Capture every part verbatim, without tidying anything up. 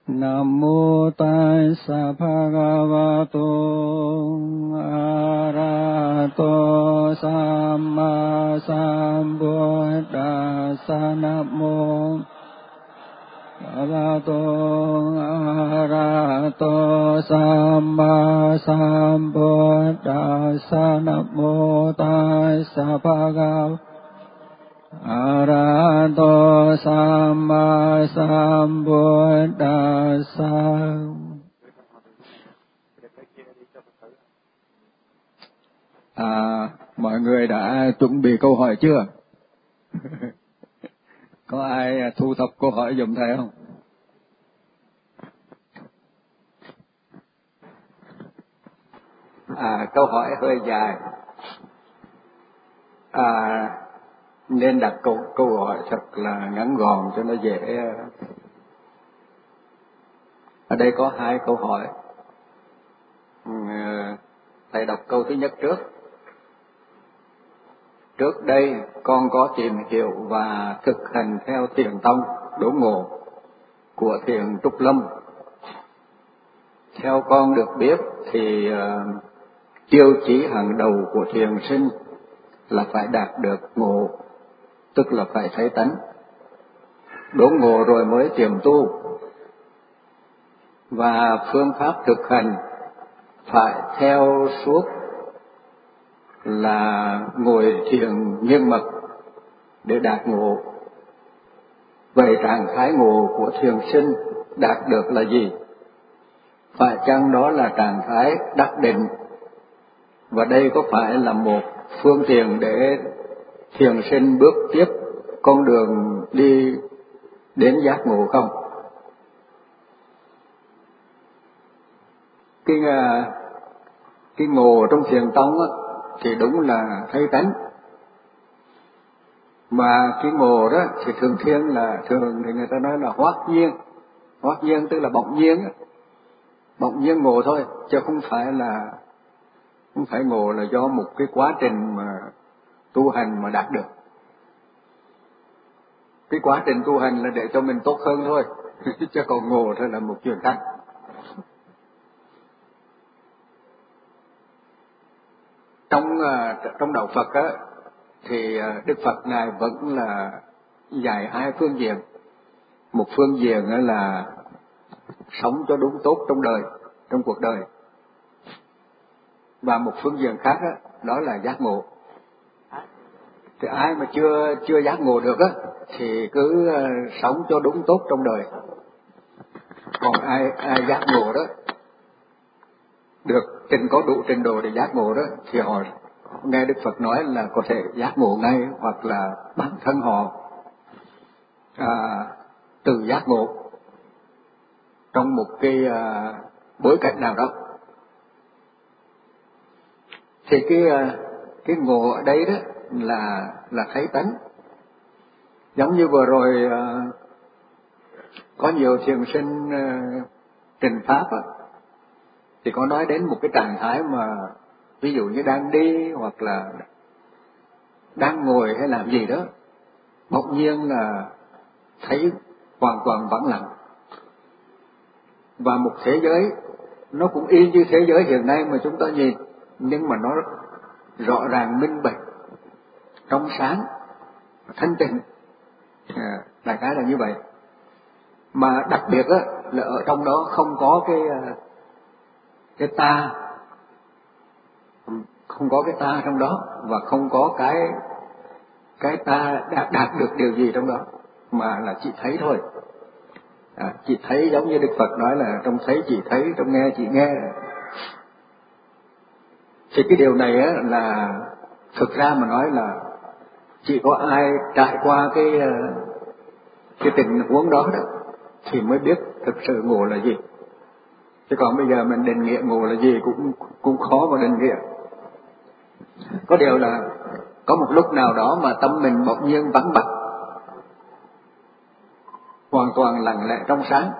Nam mô Tassa Bhagavato Arahato Samma Sambuddhassa. Nam mô Bhagavato Arahato Samma Sambuddhassa. Nam mô Tassa Bhagavato Arahato Samma Sambuddhassa. À, mọi người đã chuẩn bị câu hỏi chưa? Có ai thu thập câu hỏi giùm thầy không? À, câu hỏi hơi dài. À, nên đặt câu câu hỏi thật là ngắn gọn cho nó dễ. Ở đây có hai câu hỏi. Thầy đọc câu thứ nhất trước. Trước đây con có tìm hiểu và thực hành theo thiền tông Đỗ Ngộ của thiền Trúc Lâm. Theo con được biết thì uh, tiêu chí hàng đầu của thiền sinh là phải đạt được ngộ, tức là phải thấy tánh. Đỗ ngộ rồi mới tiềm tu. Và phương pháp thực hành phải theo suốt là ngồi thiền nghiêng mật để đạt ngộ. Vậy trạng thái ngộ của thiền sinh đạt được là gì? Phải chăng đó là trạng thái đắc định? Và đây có phải là một phương tiện để thiền sinh bước tiếp con đường đi đến giác ngộ không? Cái, cái ngộ trong thiền tông á, thì đúng là thấy tánh. Mà cái ngộ đó thì thường thiên là, thường thì người ta nói là hoát nhiên. Hoát nhiên tức là bỗng nhiên á. Bỗng nhiên ngộ thôi, chứ không phải là không phải ngộ là do một cái quá trình mà tu hành mà đạt được. Cái quá trình tu hành là để cho mình tốt hơn thôi, chứ còn ngộ thôi là một chuyện khác. Trong trong đạo Phật á, thì Đức Phật ngài vẫn là dạy hai phương diện. Một phương diện là sống cho đúng tốt trong đời, trong cuộc đời. Và một phương diện khác á, đó là giác ngộ. Thì ai mà chưa chưa giác ngộ được á, thì cứ sống cho đúng tốt trong đời. Còn ai ai giác ngộ đó, được trình có đủ trình độ để giác ngộ đó, thì họ nghe Đức Phật nói là có thể giác ngộ ngay, hoặc là bản thân họ à, tự giác ngộ trong một cái à, bối cảnh nào đó. Thì cái cái ngộ ở đây đó là là thấy tánh. Giống như vừa rồi à, có nhiều thiền sinh à, trình pháp á, thì có nói đến một cái trạng thái mà ví dụ như đang đi hoặc là đang ngồi hay làm gì đó, bỗng nhiên là thấy hoàn toàn vắng lặng. Và một thế giới nó cũng y như thế giới hiện nay mà chúng ta nhìn, nhưng mà nó rõ ràng minh bạch, trong sáng, thanh tịnh. À, đại khái là như vậy. Mà đặc biệt á, là ở trong đó không có cái cái ta, không có cái ta trong đó, và không có cái cái ta đạt, đạt được điều gì trong đó, mà là chỉ thấy thôi. À, chỉ thấy giống như Đức Phật nói là trong thấy chỉ thấy, trong nghe chỉ nghe. Thì cái điều này á, là thực ra mà nói là chỉ có ai trải qua cái cái tình huống đó đó thì mới biết thực sự ngộ là gì. Chứ còn bây giờ mình định nghĩa ngộ là gì cũng cũng khó mà định nghĩa. Có điều là có một lúc nào đó mà tâm mình bỗng nhiên vắng bặt, hoàn toàn lặng lẽ trong sáng.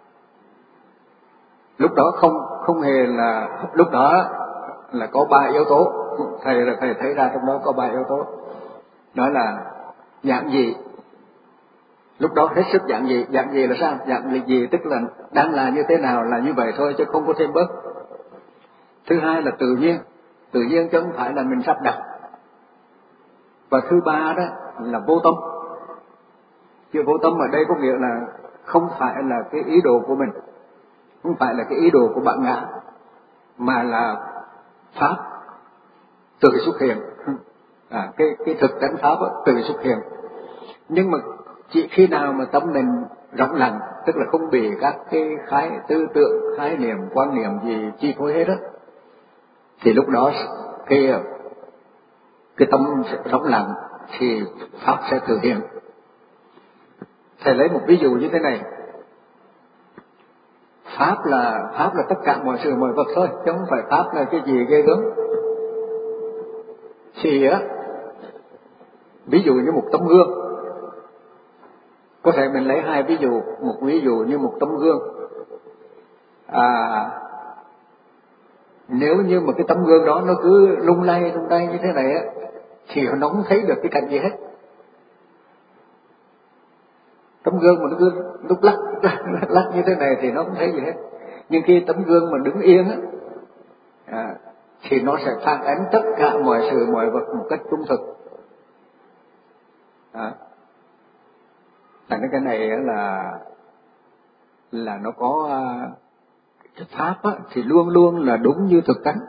Lúc đó không không hề là lúc đó là có ba yếu tố. Thầy là thầy thấy ra trong đó có ba yếu tố. Đó là giản dị, Lúc đó hết sức giản dị. Giản dị là sao? Giản dị tức là đang là như thế nào là như vậy thôi, chứ không có thêm bớt. Thứ hai là tự nhiên. Tự nhiên chứ không phải là mình sắp đặt. Và thứ ba đó là vô tâm. Chữ vô tâm ở đây có nghĩa là không phải là cái ý đồ của mình, không phải là cái ý đồ của bản ngã, mà là pháp tự xuất hiện. À, cái cái thực tánh pháp đó, tự xuất hiện. Nhưng mà chỉ khi nào mà tâm mình rộng lặng, tức là không bị các cái khái tư tưởng, khái niệm, quan niệm gì chi phối hết đó, thì lúc đó cái cái tâm rộng lặng thì pháp sẽ tự hiện. Thầy lấy một ví dụ như thế này. Pháp là pháp là tất cả mọi sự mọi vật thôi, chứ không phải pháp là cái gì ghê gớm. Thì á, ví dụ như một tấm gương, có thể mình lấy hai ví dụ. Một ví dụ như một tấm gương. À, nếu như mà cái tấm gương đó nó cứ lung lay lung lay như thế này á, thì nó không thấy được cái cảnh gì hết. Tấm gương mà nó cứ lúc lắc, lắc, lắc, lắc như thế này thì nó không thấy gì hết. Nhưng khi tấm gương mà đứng yên á, à, thì nó sẽ phản ánh tất cả mọi sự mọi vật một cách trung thực. À, thành cái này là là nó có cái pháp á, thì luôn luôn là đúng như thực tánh.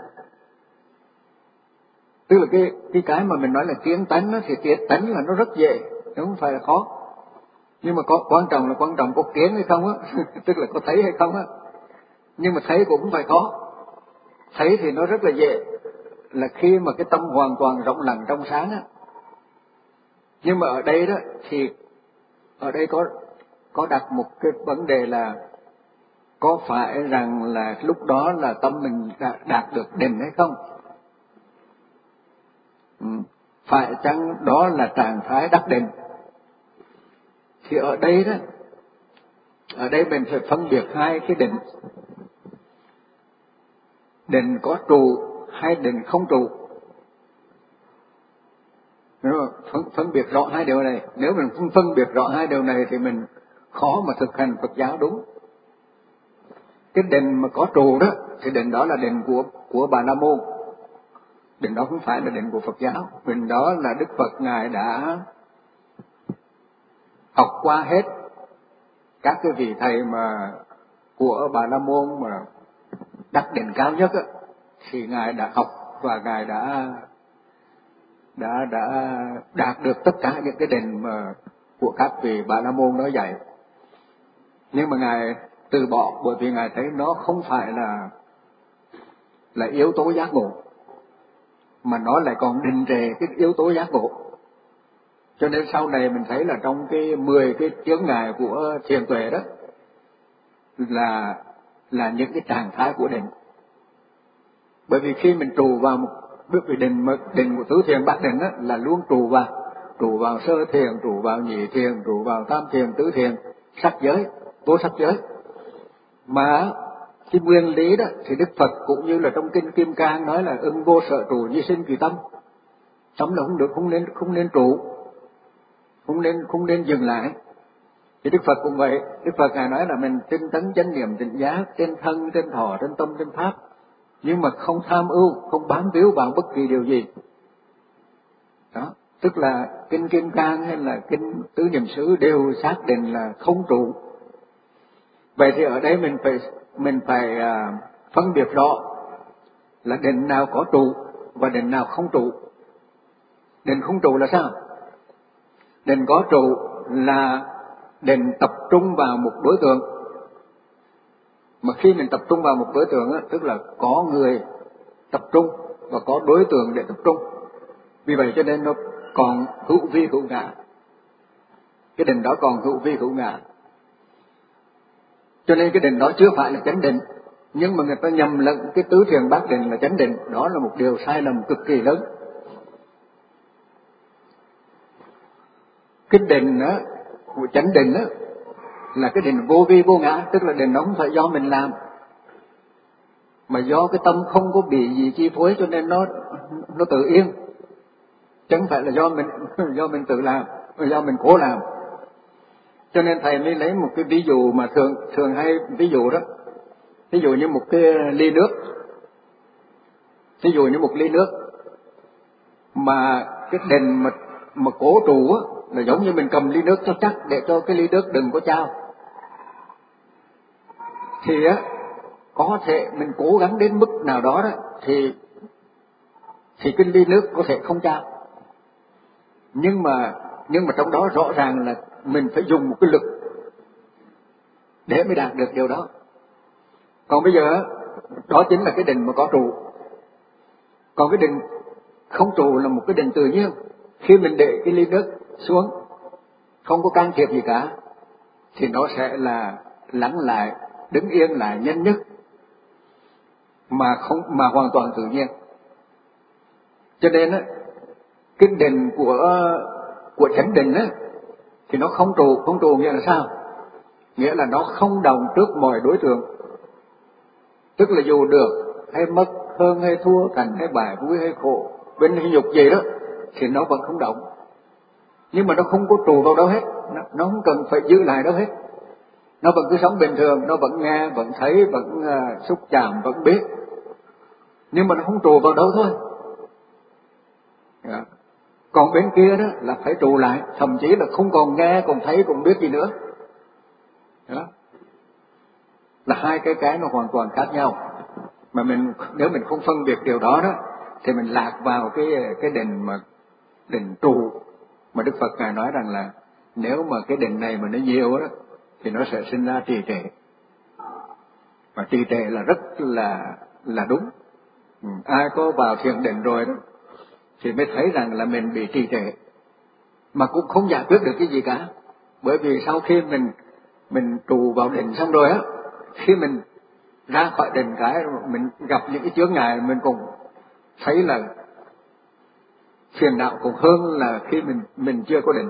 Tức là cái cái cái mà mình nói là kiến tánh á, thì kiến tánh là nó rất dễ, nó không phải là khó. Nhưng mà có quan trọng là quan trọng có kiến hay không á, tức là có thấy hay không á. Nhưng mà thấy cũng phải có. Thấy thì nó rất là dễ, là khi mà cái tâm hoàn toàn rộng lặng trong sáng á. Nhưng mà ở đây đó thì ở đây có có đặt một cái vấn đề là có phải rằng là lúc đó là tâm mình đã đạt được định hay không? Ừ. Phải chăng đó là trạng thái đắc định? Thì ở đây đó, ở đây mình phải phân biệt hai cái định. Định có trụ hay định không trụ. Đúng không? Phân, phân biệt rõ hai điều này. Nếu mình không phân biệt rõ hai điều này thì mình khó mà thực hành Phật giáo đúng. Cái định mà có trụ đó thì định đó là định của của Bà La Môn. Định đó không phải là định của Phật giáo. Định đó là Đức Phật Ngài đã học qua hết các cái vị thầy mà của Bà La Môn mà đắc định cao nhất á, thì Ngài đã học và Ngài đã đã đã đạt được tất cả những cái định mà của các vị Bà La Môn đó dạy. Nhưng mà Ngài từ bỏ bởi vì Ngài thấy nó không phải là là yếu tố giác ngộ, mà nó lại còn đình trệ cái yếu tố giác ngộ. Cho nên sau này mình thấy là trong cái mười cái chướng ngại của thiền tuệ đó là là những cái trạng thái của định. Bởi vì khi mình trụ vào một bước về định, định của tứ thiền bát định đó, là luôn trụ vào, trụ vào sơ thiền, trụ vào nhị thiền, trụ vào tam thiền, tứ thiền, sắc giới, vô sắc giới. Mà cái nguyên lý đó thì Đức Phật cũng như là trong kinh Kim Cang nói là ưng vô sở trụ như sinh kỳ tâm. Tâm là không được, không nên không nên trụ, không nên không nên dừng lại. Thì Đức Phật cũng vậy. Đức Phật Ngài nói là mình tinh tấn chánh niệm tỉnh giác trên thân, trên thọ, trên tâm, trên pháp, nhưng mà không tham ưu, không bám víu vào bất kỳ điều gì. Đó, tức là kinh Kim Cang hay là kinh Tứ Niệm xứ đều xác định là không trụ. Vậy thì ở đây mình phải mình phải à, phân biệt rõ là định nào có trụ và định nào không trụ. Định không trụ là sao? Định có trụ là định tập trung vào một đối tượng. Mà khi mình tập trung vào một đối tượng á, tức là có người tập trung và có đối tượng để tập trung. Vì vậy cho nên nó còn hữu vi hữu ngã. Cái định đó còn hữu vi hữu ngã. Cho nên cái định đó chưa phải là chánh định. Nhưng mà người ta nhầm lẫn cái tứ thiền bát định là chánh định. Đó là một điều sai lầm cực kỳ lớn. Cái định á, của chánh định á, là cái định vô vi vô ngã. Tức là định đó không phải do mình làm, mà do cái tâm không có bị gì chi phối, cho nên nó nó tự yên. Chứ không phải là do mình do mình tự làm, do mình cố làm. Cho nên thầy mới lấy một cái ví dụ mà thường thường hay ví dụ đó. Ví dụ như một cái ly nước. Ví dụ như một ly nước mà cái đèn mà mà cố trụ á, là giống như mình cầm ly nước cho chắc để cho cái ly nước đừng có trao. Thì á, có thể mình cố gắng đến mức nào đó đó thì thì cái ly nước có thể không trao. Nhưng mà nhưng mà trong đó rõ ràng là mình phải dùng một cái lực để mới đạt được điều đó. Còn bây giờ đó chính là cái định mà có trụ. Còn cái định không trụ là một cái định tự nhiên. Khi mình để cái ly nước xuống không có can thiệp gì cả thì nó sẽ là lắng lại, đứng yên lại nhanh nhất, mà không mà hoàn toàn tự nhiên. Cho nên á, cái định của của chánh định á thì nó không trụ. Không trụ nghĩa là sao? Nghĩa là nó không động trước mọi đối tượng. Tức là dù được hay mất, hơn hay thua, thành hay bại, vui hay khổ, vinh hay nhục gì đó thì nó vẫn không động. Nhưng mà nó không có trụ vào đâu hết, nó, nó không cần phải giữ lại đâu hết. Nó vẫn cứ sống bình thường, nó vẫn nghe, vẫn thấy, vẫn uh, xúc chạm, vẫn biết. Nhưng mà nó không trụ vào đâu thôi. Yeah. Còn bên kia đó là phải trụ lại, thậm chí là không còn nghe, còn thấy, còn biết gì nữa. Đó. Là hai cái cái nó hoàn toàn khác nhau. Mà mình nếu mình không phân biệt điều đó đó thì mình lạc vào cái cái định mà định trụ mà Đức Phật ngài nói rằng là nếu mà cái định này mà nó nhiều đó thì nó sẽ sinh ra trì trệ. Và trì trệ là rất là là đúng. Ừ. Ai có vào thiền định rồi đó thì mới thấy rằng là mình bị trì trệ mà cũng không giải quyết được cái gì cả. Bởi vì sau khi mình mình trụ vào định xong rồi á, khi mình ra khỏi định cái mình gặp những cái chướng ngại mình cũng thấy là phiền não cũng hơn là khi mình mình chưa có định.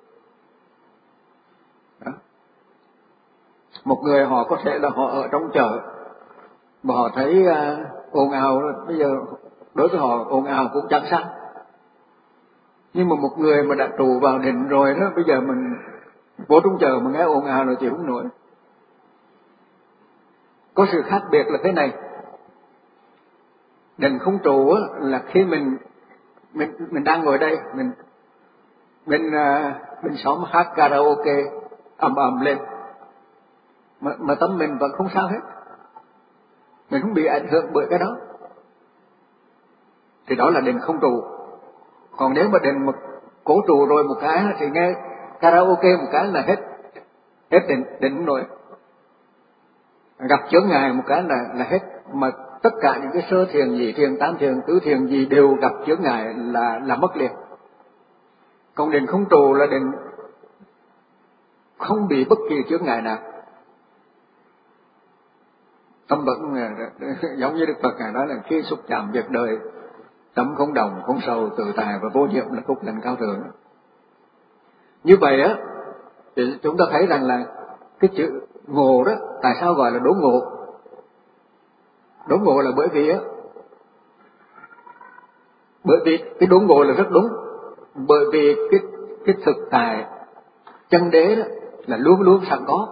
Đó. Một người họ có thể là họ ở trong chợ mà họ thấy uh, ồn ào, bây giờ đối với họ ồn ào cũng chẳng sao. Nhưng mà một người mà đã trụ vào định rồi đó, bây giờ mình vô trong chợ mà nghe ồn ào là chịu không nổi. Có sự khác biệt là thế này. Định không trụ á, là khi mình mình mình đang ngồi đây, mình mình uh, mình xóm hát karaoke ầm ầm lên, mà, mà tâm mình vẫn không sao hết, mình không bị ảnh hưởng bởi cái đó, thì đó là định không trụ. Còn nếu mà định mà cố trụ rồi một cái thì nghe karaoke một cái là hết hết định định không nổi. Gặp chướng ngại một cái là là hết. Mà tất cả những cái sơ thiền, nhị thiền, tam thiền, tứ thiền gì đều gặp chướng ngại là là mất liền. Còn định không trụ là định không bị bất kỳ chướng ngại nào, tâm vẫn giống như Đức Phật ngài nói là khi xúc chạm việc đời, tâm không động, không sầu, tự tại và vô nhiệm là phúc lành cao thượng. Như vậy á thì chúng ta thấy rằng là cái chữ ngộ đó, tại sao gọi là đốn ngộ? Đốn ngộ là bởi vì á, bởi vì cái đốn ngộ là rất đúng. Bởi vì cái cái thực tại chân đế đó là luôn luôn sẵn có.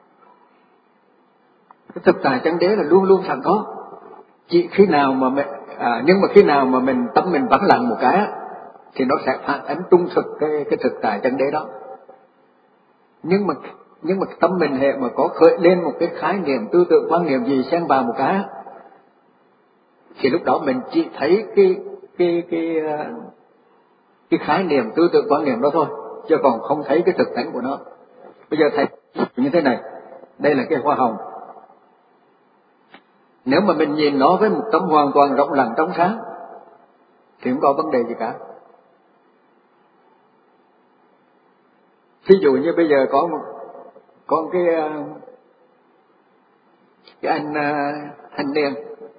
Cái thực tại chân đế là luôn luôn sẵn có. Chỉ khi nào mà mình, à, nhưng mà khi nào mà mình tâm mình vắng lặng một cái á, thì nó sẽ phản ánh trung thực cái cái thực tại chân đế đó. Nhưng mà nhưng mà tâm mình hệ mà có khởi lên một cái khái niệm, tư tưởng, quan niệm gì xen vào một cái, thì lúc đó mình chỉ thấy cái cái cái cái khái niệm, tư tưởng, quan niệm đó thôi, chứ còn không thấy cái thực tánh của nó. Bây giờ thầy như thế này, đây là cái hoa hồng. Nếu mà mình nhìn nó với một tâm hoàn toàn rộng lặng trong sáng thì không có vấn đề gì cả. Ví dụ như bây giờ có một có một cái cái anh thanh niên,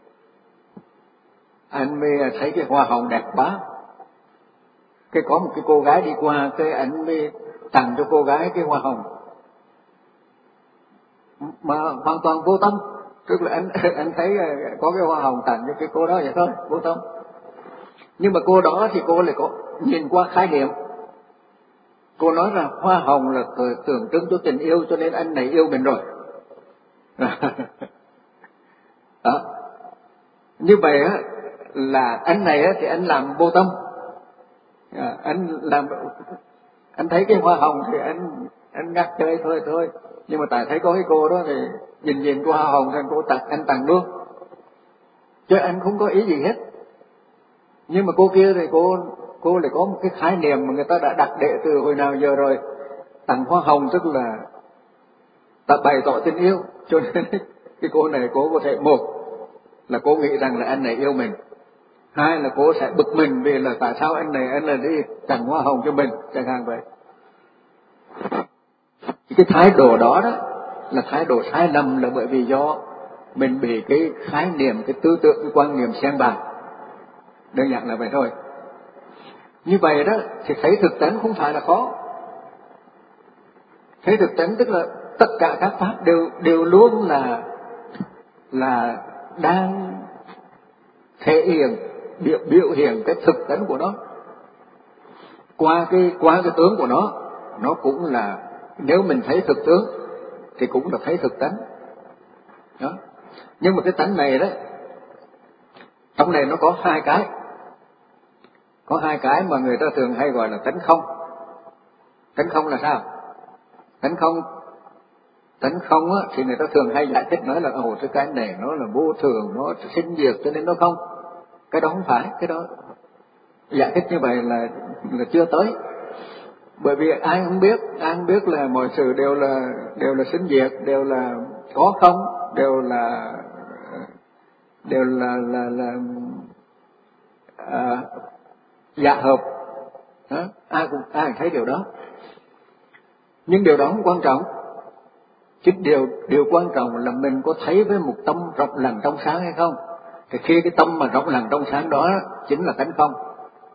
anh mới thấy cái hoa hồng đẹp quá, cái có một cái cô gái đi qua, cái anh mới tặng cho cô gái cái hoa hồng mà hoàn toàn vô tâm. Tức là anh anh thấy có cái hoa hồng tặng cho cái cô đó vậy thôi, vô tâm. Nhưng mà cô đó thì cô lại có nhìn qua khái niệm, Cô nói là hoa hồng là tượng trưng cho tình yêu, cho nên anh này yêu mình rồi. Đó. Như vậy á, là anh này á, thì anh làm vô tâm. À, anh làm, anh thấy cái hoa hồng thì anh anh ngắt chơi thôi thôi. Nhưng mà tại thấy có cái cô đó thì nhìn nhìn cô hoa hồng thì cô tặng, anh tặng luôn. Chứ anh không có ý gì hết. Nhưng mà cô kia thì cô cô lại có một cái khái niệm mà người ta đã đặt đệ từ hồi nào giờ rồi. Tặng hoa hồng tức là ta bày tỏ tình yêu. Cho nên cái cô này cô có thể, một là cô nghĩ rằng là anh này yêu mình, hai là cô sẽ bực mình vì là tại sao anh này anh là đi tặng hoa hồng cho mình, chẳng hạn vậy. Cái thái độ đó đó là thái độ sai lầm, là bởi vì do mình bị cái khái niệm, cái tư tưởng, cái quan niệm xem bạc. Đơn giản là vậy thôi. Như vậy đó thì thấy thực tánh không phải là khó. Thấy thực tánh tức là tất cả các pháp đều đều luôn là là đang thể hiện, biểu biểu hiện cái thực tánh của nó. Qua cái qua cái tướng của nó, nó cũng là, nếu mình thấy thực tướng thì cũng là thấy thực tánh. Đó. Nhưng mà cái tánh này đó, trong này nó có hai cái. Có hai cái mà người ta thường hay gọi là tánh không. Tánh không là sao? Tánh không Tánh không á, thì người ta thường hay giải thích nói là ồ cái cái này nó là vô thường, nó sinh diệt cho nên nó không. Cái đó không phải, cái đó giải thích như vậy là là chưa tới. Bởi vì ai không biết, ai không biết là mọi sự đều là đều là sinh diệt, đều là có không, đều là đều là là là à, dạ hợp. Đó. Ai cũng ai cũng thấy điều đó. Nhưng điều đó không quan trọng. Chứ điều điều quan trọng là mình có thấy với một tâm rộng lặng trong sáng hay không. Thì khi cái tâm mà rộng lặng trong sáng đó chính là tánh không.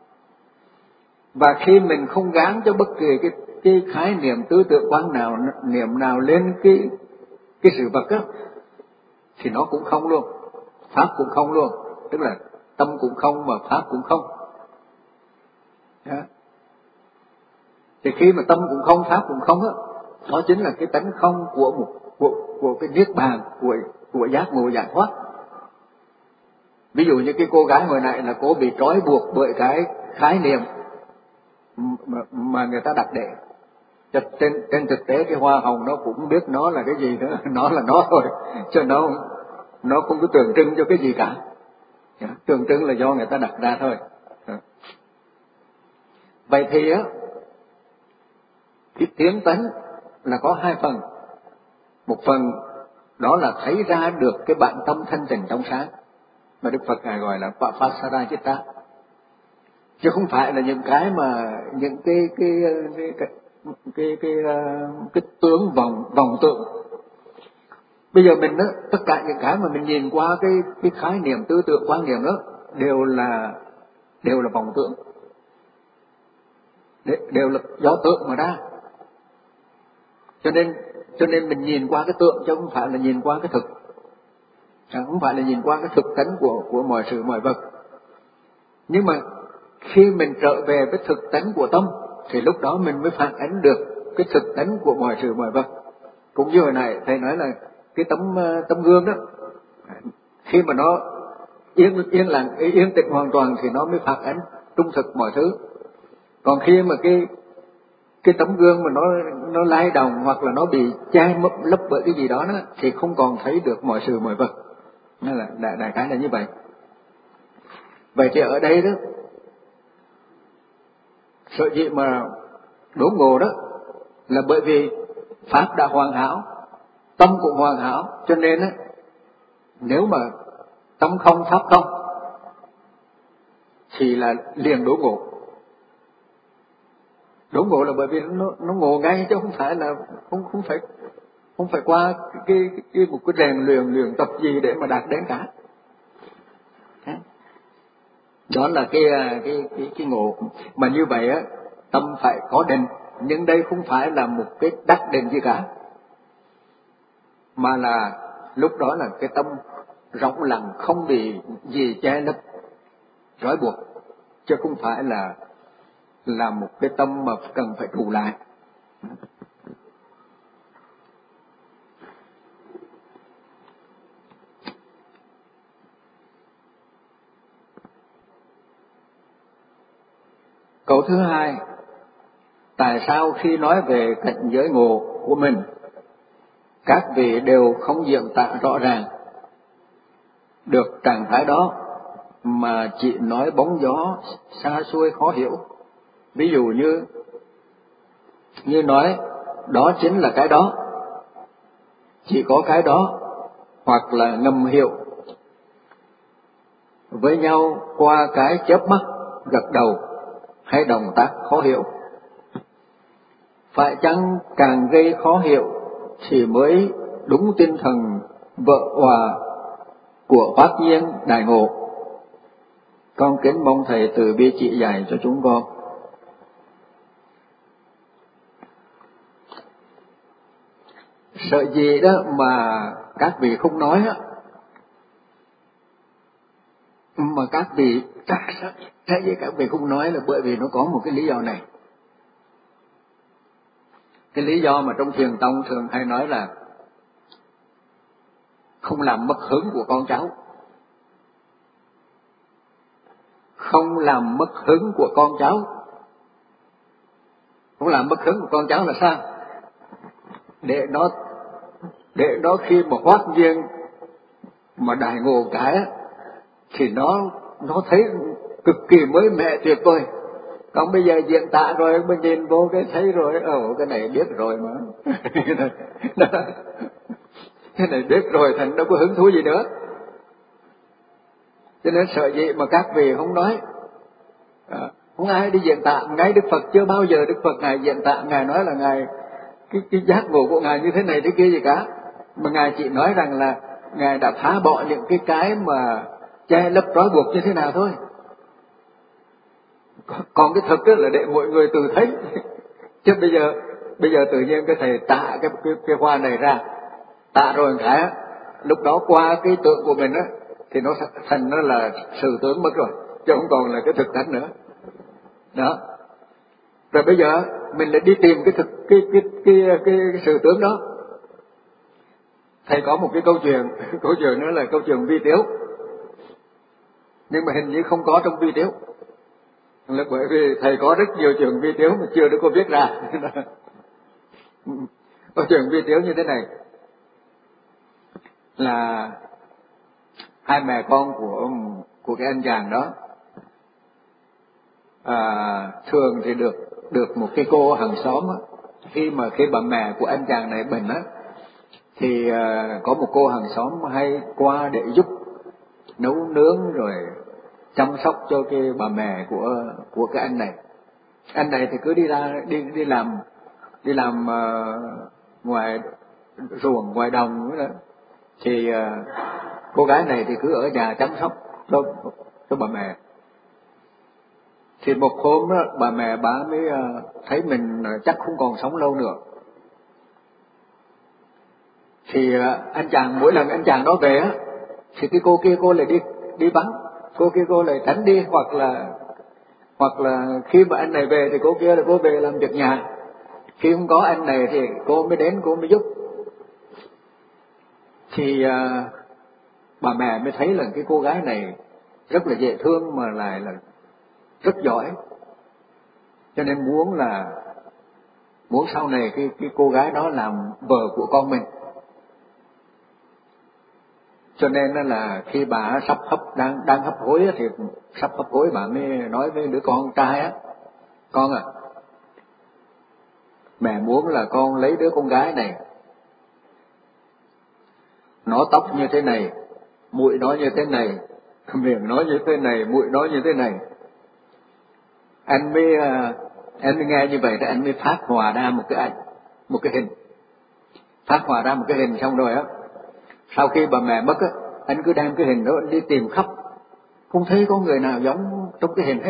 Và khi mình không gán cho bất kỳ cái cái khái niệm tư tưởng quan nào, niệm nào lên cái cái sự vật á, thì nó cũng không luôn, pháp cũng không luôn. Tức là tâm cũng không mà pháp cũng không. Đó. Thì khi mà tâm cũng không, pháp cũng không á, đó chính là cái tánh không của một của của cái niết bàn, của của giác ngộ giải thoát. Ví dụ như cái cô gái hồi nãy là cô bị trói buộc bởi cái khái niệm mà, mà người ta đặt để. Trên trên thực tế cái hoa hồng nó cũng biết nó là cái gì nữa, nó là nó thôi, cho nó nó không có tượng trưng cho cái gì cả. Tượng trưng là do người ta đặt ra thôi. Vậy thì á, cái tiếng tánh là có hai phần. Một phần đó là thấy ra được cái bản tâm thanh tịnh trong sáng, mà Đức Phật ngài gọi là Papasara Chitta. Chứ không phải là những cái mà những cái cái cái cái cái, cái, cái, cái tướng vòng vòng tượng. Bây giờ mình đó, tất cả những cái mà mình nhìn qua cái cái khái niệm tư tưởng quan niệm đó đều là đều là vòng tượng, đều là do tượng mà ra. Cho nên cho nên mình nhìn qua cái tượng chứ không phải là nhìn qua cái thực, không phải là nhìn qua cái thực tánh của của mọi sự mọi vật. Nhưng mà khi mình trở về với thực tánh của tâm thì lúc đó mình mới phản ánh được cái thực tánh của mọi sự mọi vật. Cũng như hồi nãy thầy nói là cái tấm tấm gương đó, khi mà nó yên yên lặng yên tĩnh hoàn toàn thì nó mới phản ánh trung thực mọi thứ. Còn khi mà cái cái tấm gương mà nó nó lay động hoặc là nó bị che lấp bởi cái gì đó, đó thì không còn thấy được mọi sự mọi vật. Nên là đại, đại khái là như vậy. Vậy thì ở đây đó, sở dĩ mà đốn ngộ đó là bởi vì pháp đã hoàn hảo, tâm cũng hoàn hảo, cho nên á, nếu mà tâm không pháp không thì là liền đốn ngộ. Đốn ngộ là bởi vì nó nó ngộ ngay, chứ không phải là không không phải không phải qua cái cái, cái một cái rèn luyện luyện tập gì để mà đạt đến cả. Đó là cái cái cái cái ngộ. Mà như vậy á, tâm phải có định, nhưng đây không phải là một cái đắc định gì cả, mà là lúc đó là cái tâm rộng lặng, không bị gì che lấp trói buộc, chứ không phải là là một cái tâm mà cần phải trụ lại. Câu thứ hai, tại sao khi nói về cảnh giới ngộ của mình, các vị đều không diễn tả rõ ràng được trạng thái đó, mà chỉ nói bóng gió xa xôi khó hiểu? Ví dụ như như nói đó chính là cái đó, chỉ có cái đó, hoặc là ngầm hiểu với nhau qua cái chớp mắt, gật đầu hay động tác khó hiểu. Phải chăng càng gây khó hiểu thì mới đúng tinh thần vợ hòa của Hoát Nhiên Đại Ngộ? Con kính mong thầy từ bi chỉ dạy cho chúng con. Sợ gì đó mà các vị không nói á, mà các vị chắc cái gì các vị không nói là bởi vì nó có một cái lý do này. Cái lý do mà trong thiền tông thường hay nói là không làm mất hứng của con cháu. Không làm mất hứng của con cháu. Không làm mất hứng của con cháu là sao? Để nó để nó khi mà Hoát Nhiên mà đại ngộ cái á, thì nó nó thấy cực kỳ mới mẻ tuyệt vời. Còn bây giờ diễn tả rồi mình nhìn vô cái thấy rồi, ồ cái này biết rồi mà. Cái này biết rồi thành đâu có hứng thú gì nữa. Cho nên sợ gì mà các vị không nói. À, không ai đi diễn tả. Ngay Đức Phật chưa bao giờ Đức Phật Ngài diễn tả, Ngài nói là Ngài cái, cái giác ngộ của Ngài như thế này thế kia gì cả. Mà Ngài chỉ nói rằng là Ngài đã phá bỏ những cái cái mà che lấp trói buộc như thế nào thôi. Còn cái thực đó là để mọi người tự thấy. Chứ bây giờ bây giờ tự nhiên cái thầy tạ cái cái, cái hoa này ra, tạ rồi một cái lúc đó qua cái tượng của mình á thì nó thành nó là sự tướng mất rồi, chứ không còn là cái thực tánh nữa. Đó. Rồi bây giờ mình lại đi tìm cái thực cái cái cái cái, cái, cái sự tướng đó. Thầy có một cái câu chuyện, câu chuyện nữa là câu chuyện vi tiếu. Nhưng mà hình như không có trong vi tiếu. Là bởi vì thầy có rất nhiều chuyện vi tiếu mà chưa được có viết ra. Câu chuyện vi tiếu như thế này là hai mẹ con của của cái anh chàng đó à, thường thì được được một cái cô hàng xóm á, khi mà khi bà mẹ của anh chàng này bệnh á thì à, có một cô hàng xóm hay qua để giúp nấu nướng rồi chăm sóc cho cái bà mẹ của của cái anh này. Anh này thì cứ đi ra đi đi làm đi làm uh, ngoài ruộng ngoài đồng đó. Thì uh, cô gái này thì cứ ở nhà chăm sóc cho cho bà mẹ. Thì một hôm đó bà mẹ bà mới uh, thấy mình uh, chắc không còn sống lâu nữa. Thì uh, anh chàng mỗi lần anh chàng đó về á thì cái cô kia cô lại đi đi vắng, cô kia cô lại tránh đi, hoặc là hoặc là khi mà anh này về thì cô kia là cô về làm việc nhà. Khi không có anh này thì cô mới đến, cô mới giúp. Thì à, bà mẹ mới thấy là cái cô gái này rất là dễ thương mà lại là rất giỏi. Cho nên muốn là muốn sau này cái cái cô gái đó làm vợ của con mình. Cho nên là khi bà sắp hấp đang đang hấp hối thì sắp hấp hối bà mới nói với đứa con trai á, con à, mẹ muốn là con lấy đứa con gái này, nó tóc như thế này, mũi nó như thế này, miệng nó như thế này, mũi nó như thế này. Anh mới anh mới nghe như vậy thì anh mới phát họa ra một cái ảnh, một cái hình, phát họa ra một cái hình. Xong rồi á, sau khi bà mẹ mất á, anh cứ đem cái hình đó anh đi tìm khắp, không thấy có người nào giống trong cái hình hết.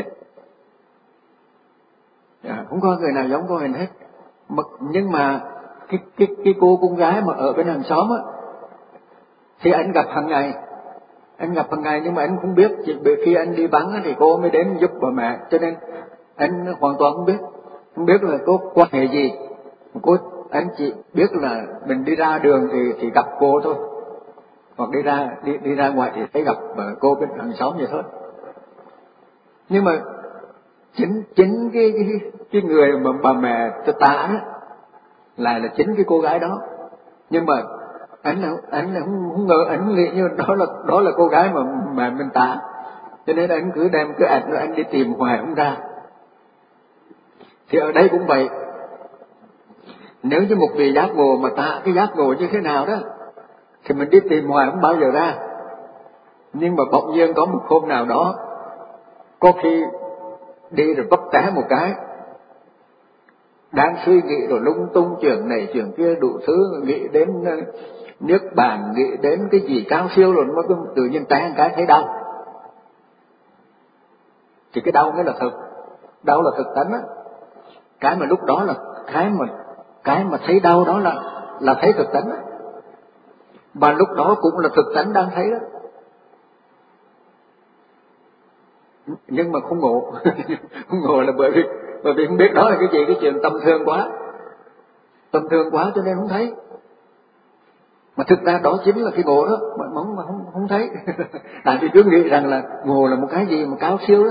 À, không có người nào giống có hình hết. Mà, nhưng mà cái cái cái cô con gái mà ở bên hàng xóm á thì anh gặp hàng ngày, anh gặp hàng ngày nhưng mà anh không biết. Chỉ bởi khi anh đi vắng thì cô mới đến giúp bà mẹ, cho nên anh hoàn toàn không biết, không biết là có quan hệ gì. Cô, anh chỉ biết là mình đi ra đường thì thì gặp cô thôi, hoặc đi ra đi đi ra ngoài thì thấy gặp cô bên hàng xóm vậy thôi. Nhưng mà chính chính cái cái, cái người mà bà mẹ cho ta đó lại là chính cái cô gái đó. Nhưng mà anh là anh là không, không ngờ, anh nghĩ như đó là đó là cô gái mà mà mình tả, cho nên anh cứ đem cái ảnh đó anh đi tìm hoài không ra. Thì ở đây cũng vậy, nếu như một vị giác ngộ mà ta cái giác ngộ như thế nào đó thì mình đi tìm hoài không bao giờ ra. Nhưng mà bỗng nhiên có một hôm nào đó, có khi đi rồi vấp té một cái, đang suy nghĩ rồi lung tung chuyện này chuyện kia đủ thứ, nghĩ đến niết bàn, nghĩ đến cái gì cao siêu rồi, nó tự nhiên té một cái thấy đau. Thì cái đau mới là thực, đau là thực tánh á. Cái mà lúc đó là cái mà cái mà thấy đau đó là là thấy thực tánh á. Và lúc đó cũng là thực tánh đang thấy đó. Nhưng mà không ngộ. Không ngộ là bởi vì bởi vì không biết đó là cái gì, cái chuyện tâm thường quá, tâm thường quá cho nên không thấy. Mà thực ra đó chính là cái ngộ đó mà không mà không không thấy. Tại vì cứ nghĩ rằng là ngộ là một cái gì mà cao siêu đó.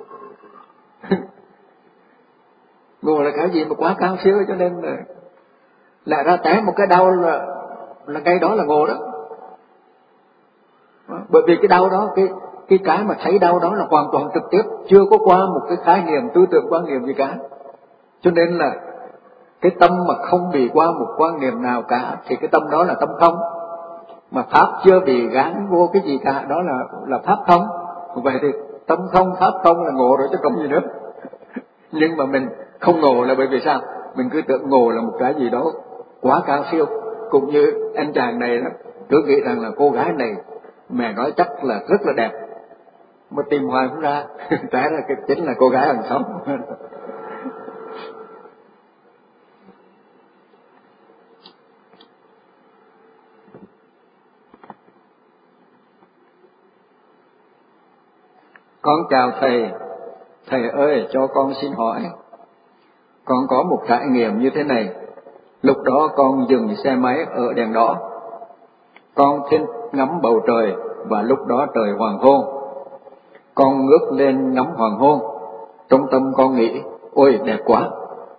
Ngộ là cái gì mà quá cao siêu, cho nên là lại ra té một cái đau là là ngay đó là ngộ đó. Bởi vì cái đau đó, cái cái cái mà thấy đau đó là hoàn toàn trực tiếp, chưa có qua một cái khái niệm tư tưởng quan niệm gì cả. Cho nên là cái tâm mà không bị qua một quan niệm nào cả thì cái tâm đó là tâm không. Mà pháp chưa bị gán vô cái gì cả, đó là là pháp không. Vậy thì tâm không pháp không là ngộ rồi chứ không gì nữa. Nhưng mà mình không ngộ là bởi vì sao? Mình cứ tưởng ngộ là một cái gì đó quá cao siêu. Cũng như anh chàng này đó, cứ nghĩ rằng là cô gái này mẹ nói chắc là rất là đẹp, mà tìm hoài không ra. Té ra cái chính là cô gái hàng xóm. Con chào thầy, thầy ơi cho con xin hỏi, con có một trải nghiệm như thế này. Lúc đó con dừng xe máy ở đèn đỏ, con thích ngắm bầu trời và lúc đó trời hoàng hôn. Con ngước lên ngắm hoàng hôn, trong tâm con nghĩ, ôi đẹp quá.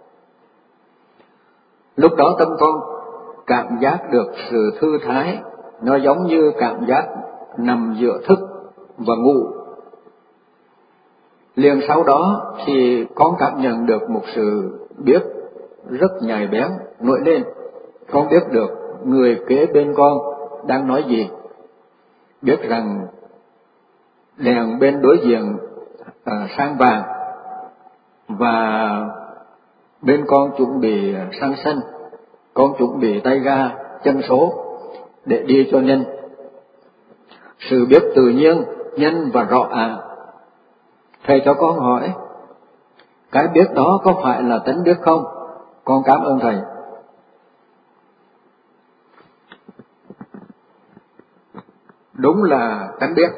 Lúc đó tâm con cảm giác được sự thư thái, nó giống như cảm giác nằm giữa thức và ngủ. Liền sau đó thì con cảm nhận được một sự biết rất nhạy bén nổi lên. Con biết được người kế bên con đang nói gì, biết rằng đèn bên đối diện à, sang vàng và bên con chuẩn bị sang xanh, con chuẩn bị tay ga chân số để đi cho nhanh. Sự biết tự nhiên, nhanh và rõ à. Thầy cho con hỏi, cái biết đó có phải là tánh biết không? Con cảm ơn thầy. Đúng là tánh biết.